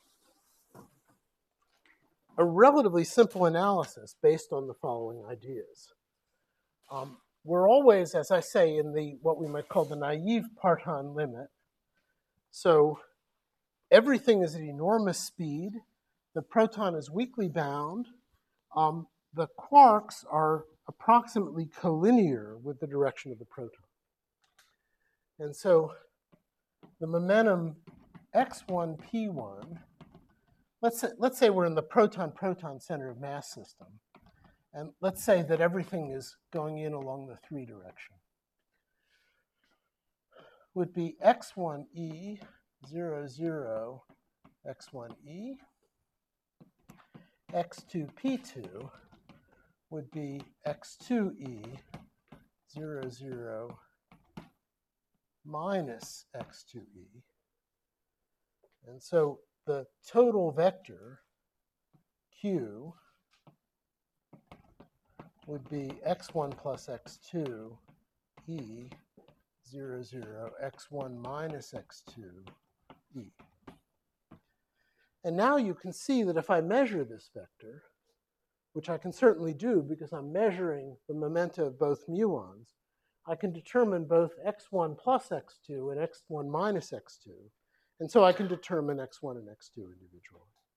A: a relatively simple analysis based on the following ideas. Um, we're always, as I say, in the what we might call the naive parton limit. So everything is at enormous speed. The proton is weakly bound. Um, the quarks are approximately collinear with the direction of the proton. And so the momentum x one p one, let's say, let's say we're in the proton-proton center of mass system. And let's say that everything is going in along the three direction. Would be x one e, zero, zero, x one e. x two p two would be x two e, zero, zero, minus x two e. And so the total vector, q, would be x one plus x two e, zero, zero, x one minus x two e. And now you can see that if I measure this vector, which I can certainly do because I'm measuring the momenta of both muons, I can determine both x one plus x two and x one minus x two. And so I can determine x one and x two individually.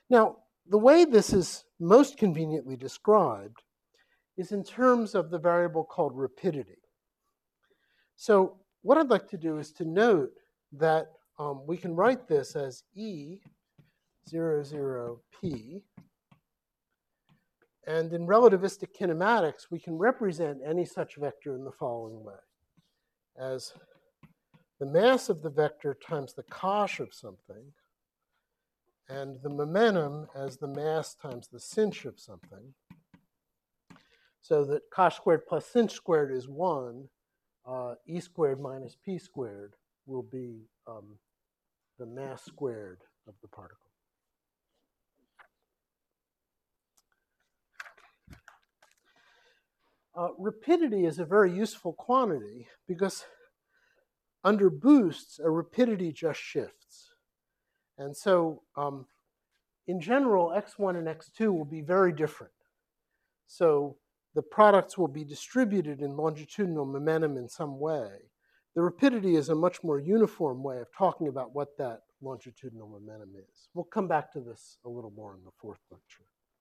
A: Now, the way this is most conveniently described is in terms of the variable called rapidity. So what I'd like to do is to note that um, we can write this as E zero, zero, P. And in relativistic kinematics, we can represent any such vector in the following way, as the mass of the vector times the cosh of something, and the momentum as the mass times the sinh of something, so that cosh squared plus sinh squared is one, uh, E squared minus P squared will be um, the mass squared of the particle. Uh, rapidity is a very useful quantity because under boosts, a rapidity just shifts. And so um, in general, x one and x two will be very different. So the products will be distributed in longitudinal momentum in some way. The rapidity is a much more uniform way of talking about what that longitudinal momentum is. We'll come back to this a little more in the fourth lecture.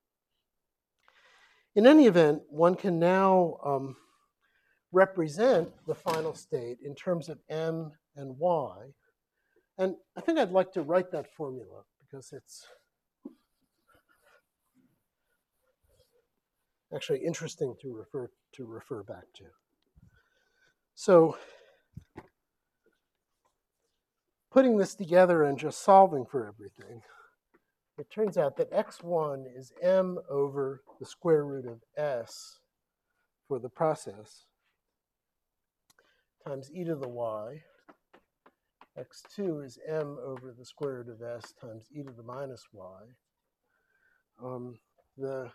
A: In any event, one can now um, represent the final state in terms of m and y. And I think I'd like to write that formula because it's actually interesting to refer to refer back to. So putting this together and just solving for everything, it turns out that x one is m over the square root of s for the process times e to the y. x two is m over the square root of s times e to the minus y. Um, the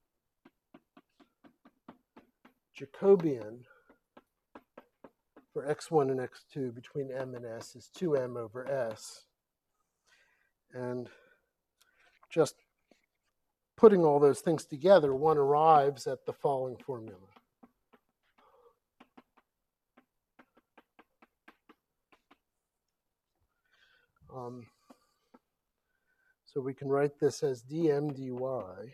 A: Jacobian for x one and x two between m and s is two m over s. And just putting all those things together, one arrives at the following formula. Um, so we can write this as dm dy.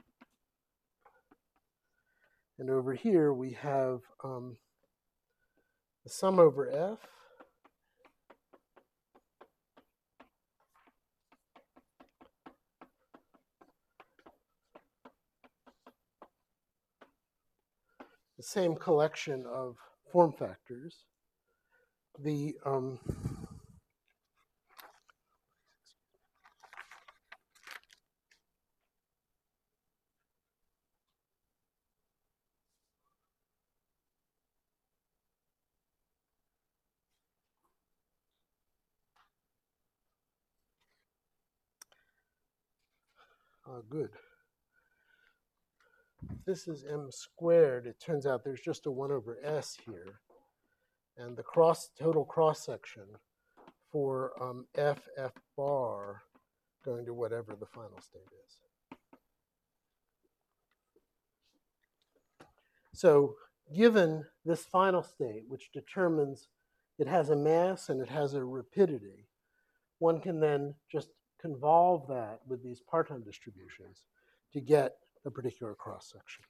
A: And over here we have um, the sum over f the same collection of form factors. The um, uh, good. This is m squared. It turns out there's just a one over s here. And the cross total cross section for um, f, f bar going to whatever the final state is. So given this final state, which determines it has a mass and it has a rapidity, one can then just convolve that with these parton distributions to get a particular cross section.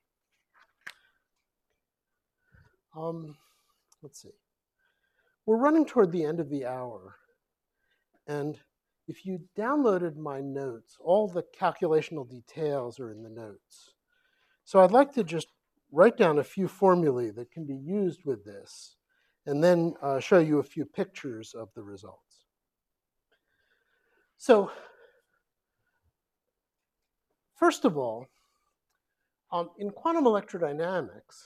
A: Um, let's see. We're running toward the end of the hour. And if you downloaded my notes, all the calculational details are in the notes. So I'd like to just write down a few formulae that can be used with this, and then uh, show you a few pictures of the results. So first of all, um, in quantum electrodynamics,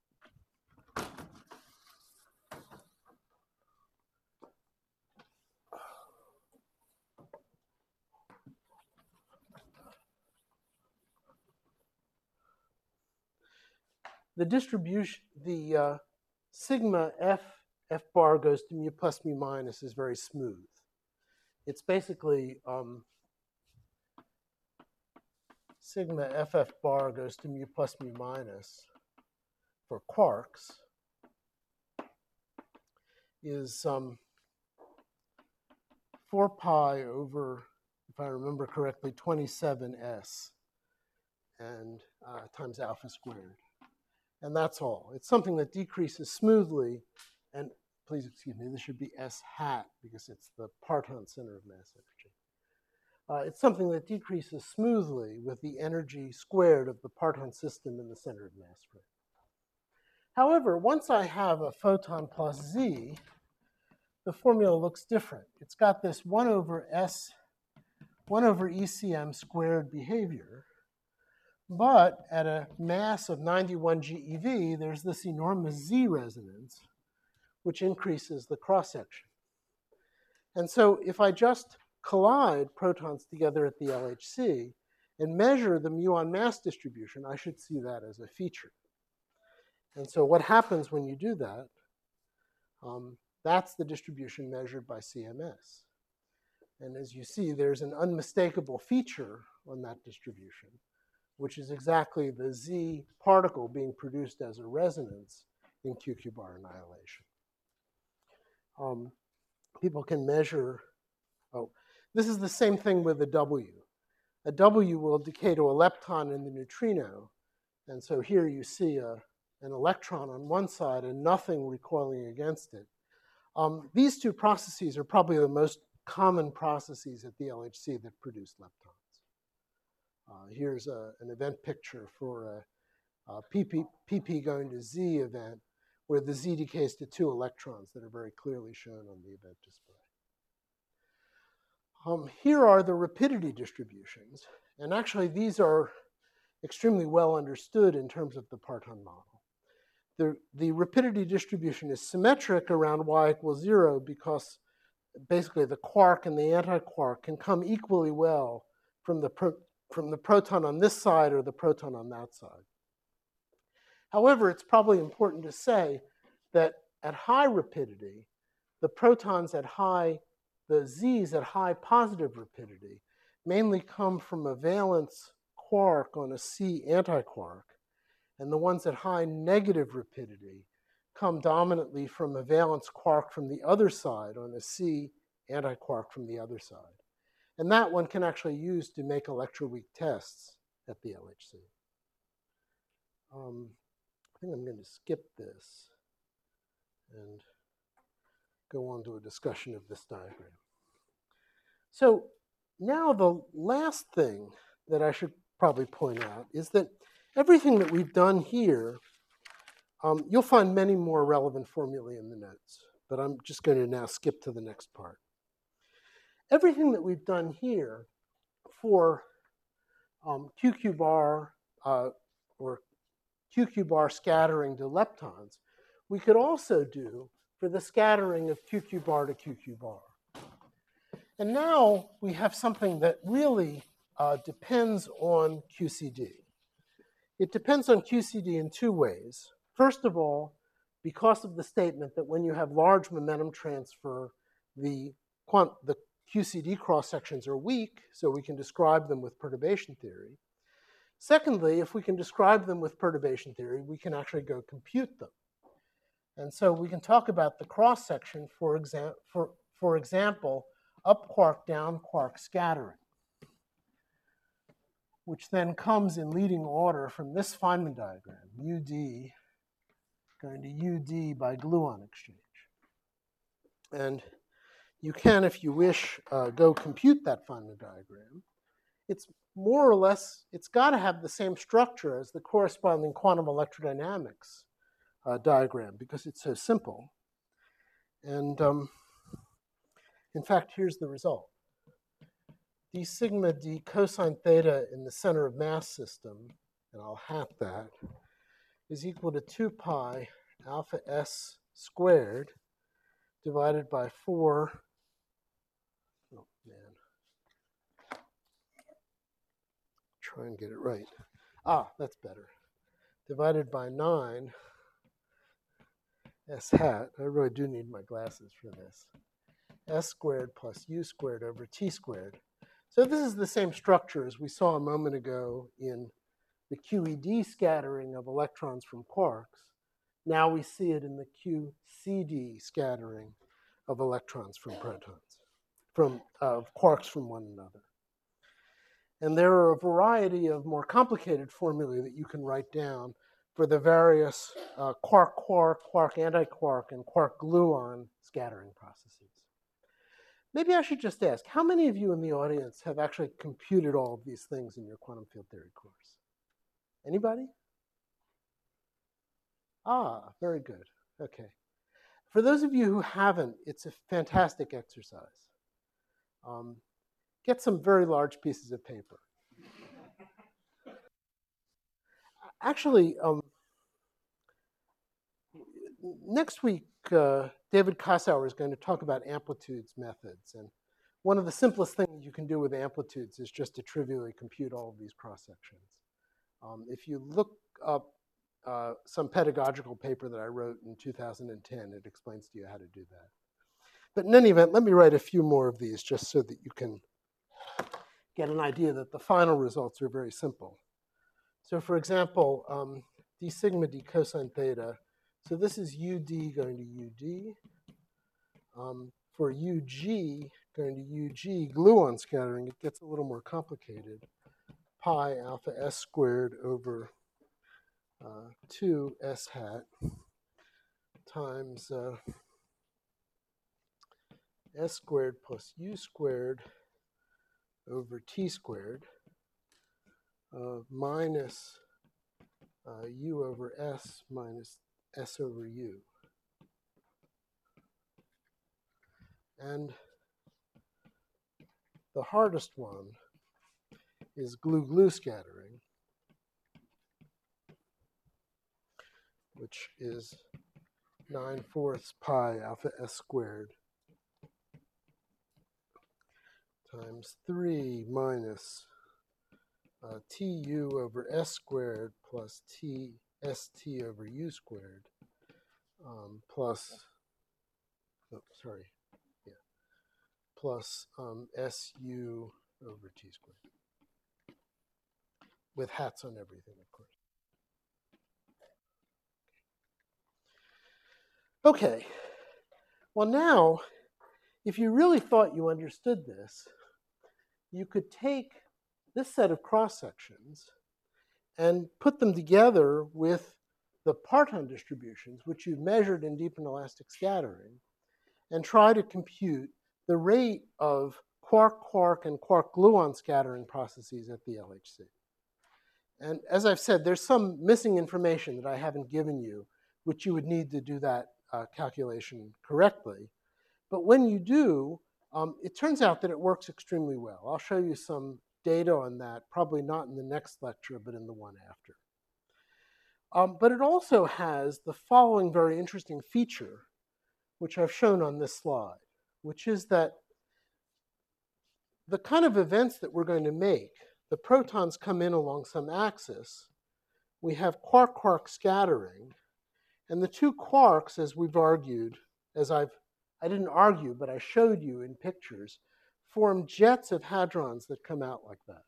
A: the distribution, the uh, sigma f, f bar goes to mu plus mu minus is very smooth. It's basically um, sigma ff bar goes to mu plus mu minus for quarks is um, four pi over if I remember correctly, twenty-seven S and uh, times alpha squared. And that's all. It's something that decreases smoothly. And please excuse me, this should be S hat because it's the parton center of mass energy. Uh, it's something that decreases smoothly with the energy squared of the parton system in the center of mass frame. However, once I have a photon plus Z, the formula looks different. It's got this one over S, one over E C M squared behavior. But at a mass of ninety-one GeV, there's this enormous Z resonance, which increases the cross-section. And so if I just collide protons together at the L H C and measure the muon mass distribution, I should see that as a feature. And so what happens when you do that, um, that's the distribution measured by C M S. And as you see, there's an unmistakable feature on that distribution, which is exactly the Z particle being produced as a resonance in Q Q bar annihilation. Um, people can measure, oh, this is the same thing with a W. A W will decay to a lepton in the neutrino. And so here you see a, an electron on one side and nothing recoiling against it. Um, these two processes are probably the most common processes at the L H C that produce leptons. Uh, here's a, an event picture for a, a P P, P P going to Z event where the Z decays to two electrons that are very clearly shown on the event display. Um, here are the rapidity distributions. And actually, these are extremely well understood in terms of the parton model. The, the rapidity distribution is symmetric around y equals zero because basically the quark and the antiquark can come equally well from the, pro, from the proton on this side or the proton on that side. However, it's probably important to say that at high rapidity, the protons at high, the Z's at high positive rapidity mainly come from a valence quark on a C antiquark, and the ones at high negative rapidity come dominantly from a valence quark from the other side on a C antiquark from the other side. And that one can actually use to make electroweak tests at the L H C. Um, I think I'm going to skip this and go on to a discussion of this diagram. So now the last thing that I should probably point out is that everything that we've done here, um, you'll find many more relevant formulae in the notes, but I'm just going to now skip to the next part. Everything that we've done here for um, Q Q bar uh, or Q Q bar scattering to leptons, we could also do for the scattering of Q Q bar to Q Q bar. And now we have something that really uh, depends on Q C D. It depends on Q C D in two ways. First of all, because of the statement that when you have large momentum transfer, the, quant the Q C D cross-sections are weak, so we can describe them with perturbation theory. Secondly, if we can describe them with perturbation theory, we can actually go compute them. And so we can talk about the cross-section, for, exa for, for example, up quark, down quark scattering, which then comes in leading order from this Feynman diagram, U D going to U D by gluon exchange. And you can, if you wish, uh, go compute that Feynman diagram. It's more or less, it's got to have the same structure as the corresponding quantum electrodynamics uh, diagram because it's so simple. And um, in fact, here's the result. D sigma d cosine theta in the center of mass system, and I'll hat that, is equal to two pi alpha s squared divided by four, oh man, try and get it right. Ah, that's better. Divided by nine s hat, I really do need my glasses for this, s squared plus u squared over t squared. So this is the same structure as we saw a moment ago in the Q E D scattering of electrons from quarks. Now we see it in the Q C D scattering of electrons from protons, from uh, quarks from one another. And there are a variety of more complicated formulae that you can write down for the various uh, quark-quark, quark-antiquark, and quark-gluon scattering processes. Maybe I should just ask, how many of you in the audience have actually computed all of these things in your quantum field theory course? Anybody? Ah, very good. Okay. For those of you who haven't, it's a fantastic exercise. Um, get some very large pieces of paper. Actually, um, next week, uh, David Kosauer is going to talk about amplitudes methods. And one of the simplest things you can do with amplitudes is just to trivially compute all of these cross-sections. Um, if you look up uh, some pedagogical paper that I wrote in two thousand ten, it explains to you how to do that. But in any event, let me write a few more of these just so that you can get an idea that the final results are very simple. So for example, um, d sigma d cosine theta. So this is U D going to U D. Um, for U G going to U G gluon scattering, it gets a little more complicated. Pi alpha s squared over uh, two s hat times uh, s squared plus u squared over t squared uh, minus uh, u over s minus s over u. And the hardest one is glue-glue scattering, which is nine fourths pi alpha s squared times three minus uh, tu over s squared plus t st over u squared um, plus, oh, sorry, yeah, plus um, su over t squared, with hats on everything, of course. Okay, well now, if you really thought you understood this, you could take this set of cross-sections and put them together with the parton distributions, which you've measured in deep inelastic scattering, and try to compute the rate of quark-quark and quark-gluon scattering processes at the L H C. And as I've said, there's some missing information that I haven't given you, which you would need to do that uh, calculation correctly. But when you do, um, it turns out that it works extremely well. I'll show you some data on that, probably not in the next lecture, but in the one after. Um, but it also has the following very interesting feature, which I've shown on this slide, which is that the kind of events that we're going to make, the protons come in along some axis, we have quark-quark scattering, and the two quarks, as we've argued, as I've, I didn't argue, but I showed you in pictures, form jets of hadrons that come out like that.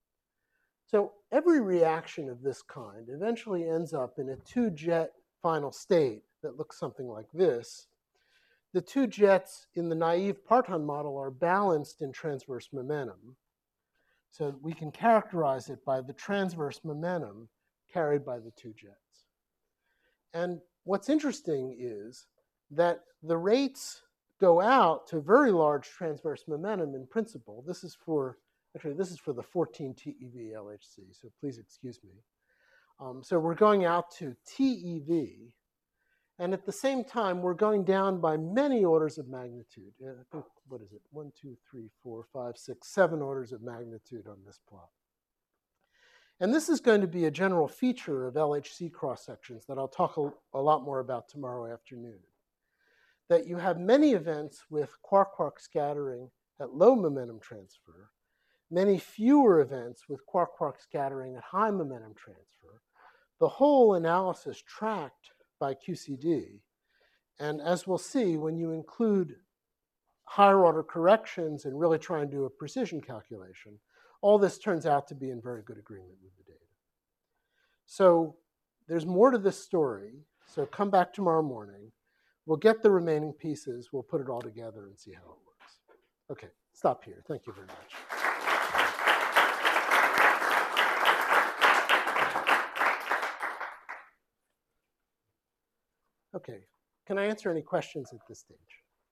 A: So every reaction of this kind eventually ends up in a two-jet final state that looks something like this. The two jets in the naive parton model are balanced in transverse momentum. So we can characterize it by the transverse momentum carried by the two jets. And what's interesting is that the rates go out to very large transverse momentum in principle. This is for, actually, this is for the fourteen T E V L H C, so please excuse me. Um, so we're going out to T E V, and at the same time, we're going down by many orders of magnitude. I think, what is it? One, two, three, four, five, six, seven orders of magnitude on this plot. And this is going to be a general feature of L H C cross-sections that I'll talk a, a lot more about tomorrow afternoon. That you have many events with quark-quark scattering at low momentum transfer, many fewer events with quark-quark scattering at high momentum transfer, the whole analysis tracked by Q C D. And as we'll see, when you include higher order corrections and really try and do a precision calculation, all this turns out to be in very good agreement with the data. So there's more to this story. So come back tomorrow morning. We'll get the remaining pieces. We'll put it all together and see how it works. Okay, stop here. Thank you very much. Okay, can I answer any questions at this stage?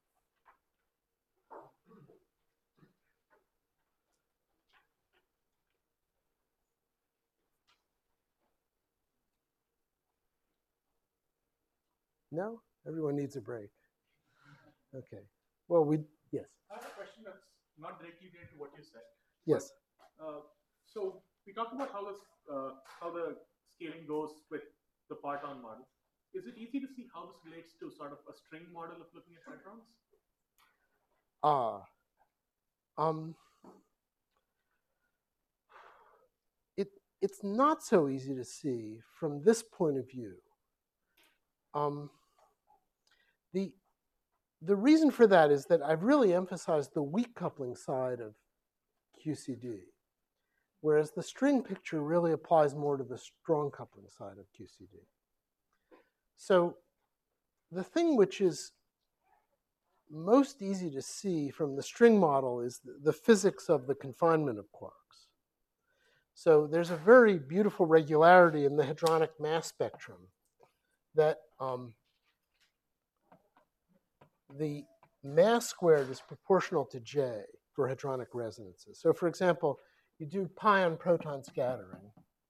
A: No? Everyone needs a break. Okay. Well, we, yes.
B: I have a question that's not directly related to what you said.
A: Yes.
B: Uh, so we talked about how this, uh, how the scaling goes with the parton model. Is it easy to see how this relates to sort of a string model of looking at hadrons?
A: Ah. Um, it, it's not so easy to see from this point of view. Um, the, the reason for that is that I've really emphasized the weak coupling side of Q C D, whereas the string picture really applies more to the strong coupling side of Q C D. So the thing which is most easy to see from the string model is the, the physics of the confinement of quarks. So there's a very beautiful regularity in the hadronic mass spectrum that um, the mass squared is proportional to J for hadronic resonances. So for example, you do pion-proton scattering,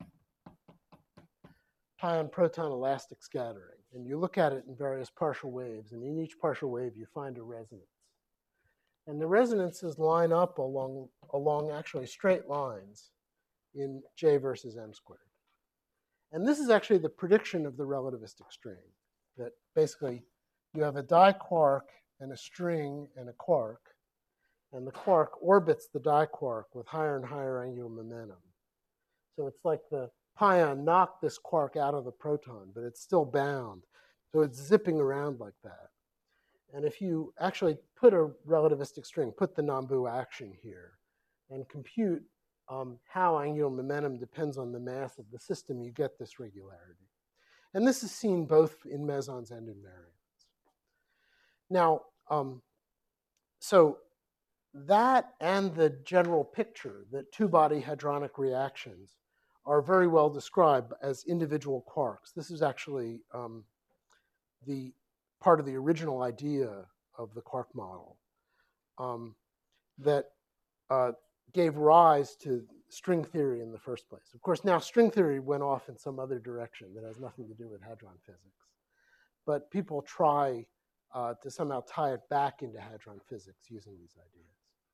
A: pion-proton elastic scattering, and you look at it in various partial waves, and in each partial wave you find a resonance. And the resonances line up along, along actually straight lines in J versus M squared. And this is actually the prediction of the relativistic string, that basically you have a diquark and a string and a quark, and the quark orbits the diquark with higher and higher angular momentum. So it's like the pion knocked this quark out of the proton, but it's still bound. So it's zipping around like that. And if you actually put a relativistic string, put the Nambu action here, and compute um, how angular momentum depends on the mass of the system, you get this regularity. And this is seen both in mesons and in baryons. Now, um, so that and the general picture that two-body hadronic reactions are very well described as individual quarks. This is actually um, the part of the original idea of the quark model um, that uh, gave rise to string theory in the first place. Of course, now string theory went off in some other direction that has nothing to do with hadron physics. But people try uh, to somehow tie it back into hadron physics using these ideas.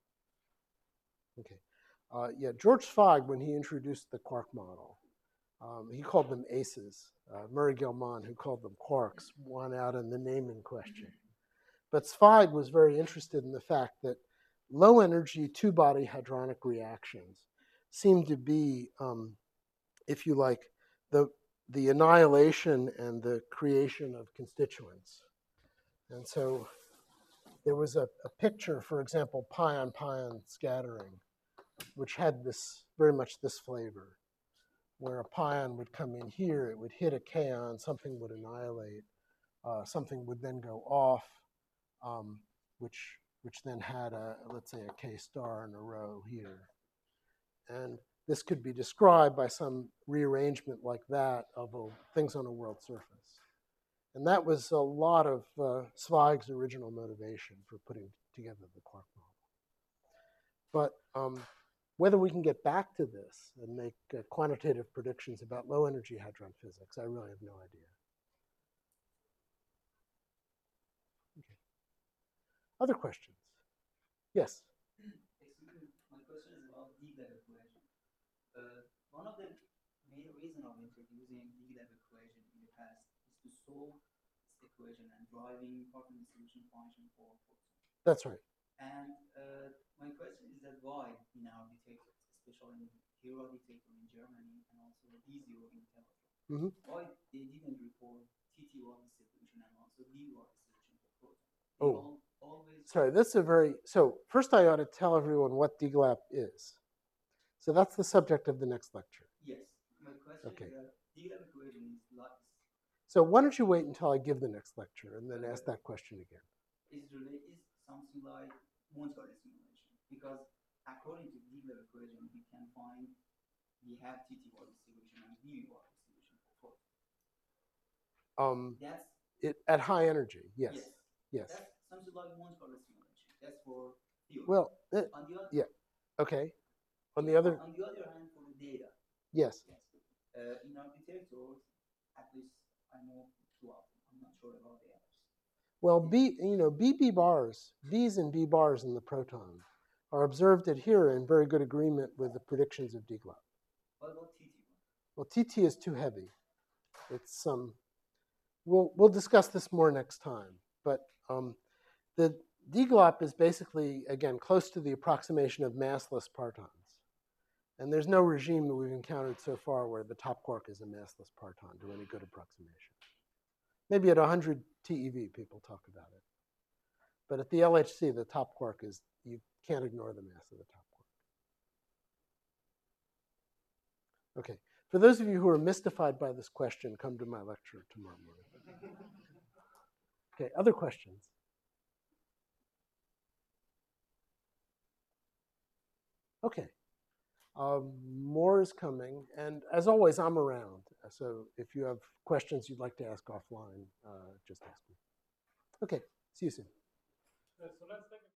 A: Okay. Uh, yeah, George Zweig, when he introduced the quark model, um, he called them aces. Uh, Murray Gell-Mann, who called them quarks, won out in the naming question. But Zweig was very interested in the fact that low energy two-body hadronic reactions seem to be, um, if you like, the, the annihilation and the creation of constituents. And so there was a, a picture, for example, pion-pion scattering, which had this, very much this flavor, where a pion would come in here, it would hit a kaon, something would annihilate, uh, something would then go off, um, which, which then had a, let's say, a K star in a row here. And this could be described by some rearrangement like that of a, things on a world surface. And that was a lot of uh, Zweig's original motivation for putting together the quark model. But um, whether we can get back to this and make uh, quantitative predictions about low energy hadron physics, I really have no idea. Okay. Other questions? Yes?
D: Excuse me, my question is about D-Lab equation. Uh, one of the main reasons of introducing D-Lab equation in the past is to solve this equation and driving quantum distribution function for photons.
A: That's right.
D: And uh, my question is that why in our detectors, especially in Hero detector in Germany and also D zero in Tel Aviv, mm-hmm. why they didn't report T T Y distribution and also D Y distribution for photons?
A: Oh, all, always sorry, that's a very, so first I ought to tell everyone what D G L A P is. So that's the subject of the next lecture.
D: Yes, my question okay. is that D G L A P equation is like.
A: So why don't you wait until I give the next lecture and then okay. ask that question again.
D: Is related is something like Monte-Carlo simulation, because according to D G L A P equation, we can find we have T T Y distribution and D Y distribution for photons.
A: Um,
D: That's
A: It at high energy, yes,
D: Yes.
A: yes.
D: That's something like Monte Carlo simulation. That's for theory.
A: Well, it,
D: on the other,
A: yeah, okay. On the
D: yeah,
A: other,
D: on the other hand, for the data,
A: yes.
D: yes. Uh, in architecture, at least I know two of them. I'm not sure about the others.
A: Well, B, you know, B B bars, B's and B bars in the proton are observed at here in very good agreement with the predictions of D GLOP.
D: What about T T one?
A: Well, T T is too heavy. It's um, we'll we'll discuss this more next time. But um, the D GLOP is basically again close to the approximation of massless partons, and there's no regime that we've encountered so far where the top quark is a massless parton to any good approximation. Maybe at one hundred T E V, people talk about it. But at the L H C, the top quark is, you can't ignore the mass of the top quark. Okay, for those of you who are mystified by this question, come to my lecture tomorrow morning. Okay, other questions? Okay, um, more is coming. And as always, I'm around. So if you have questions you'd like to ask offline, uh, just ask me. Okay, see you soon.
B: Uh, so let's take a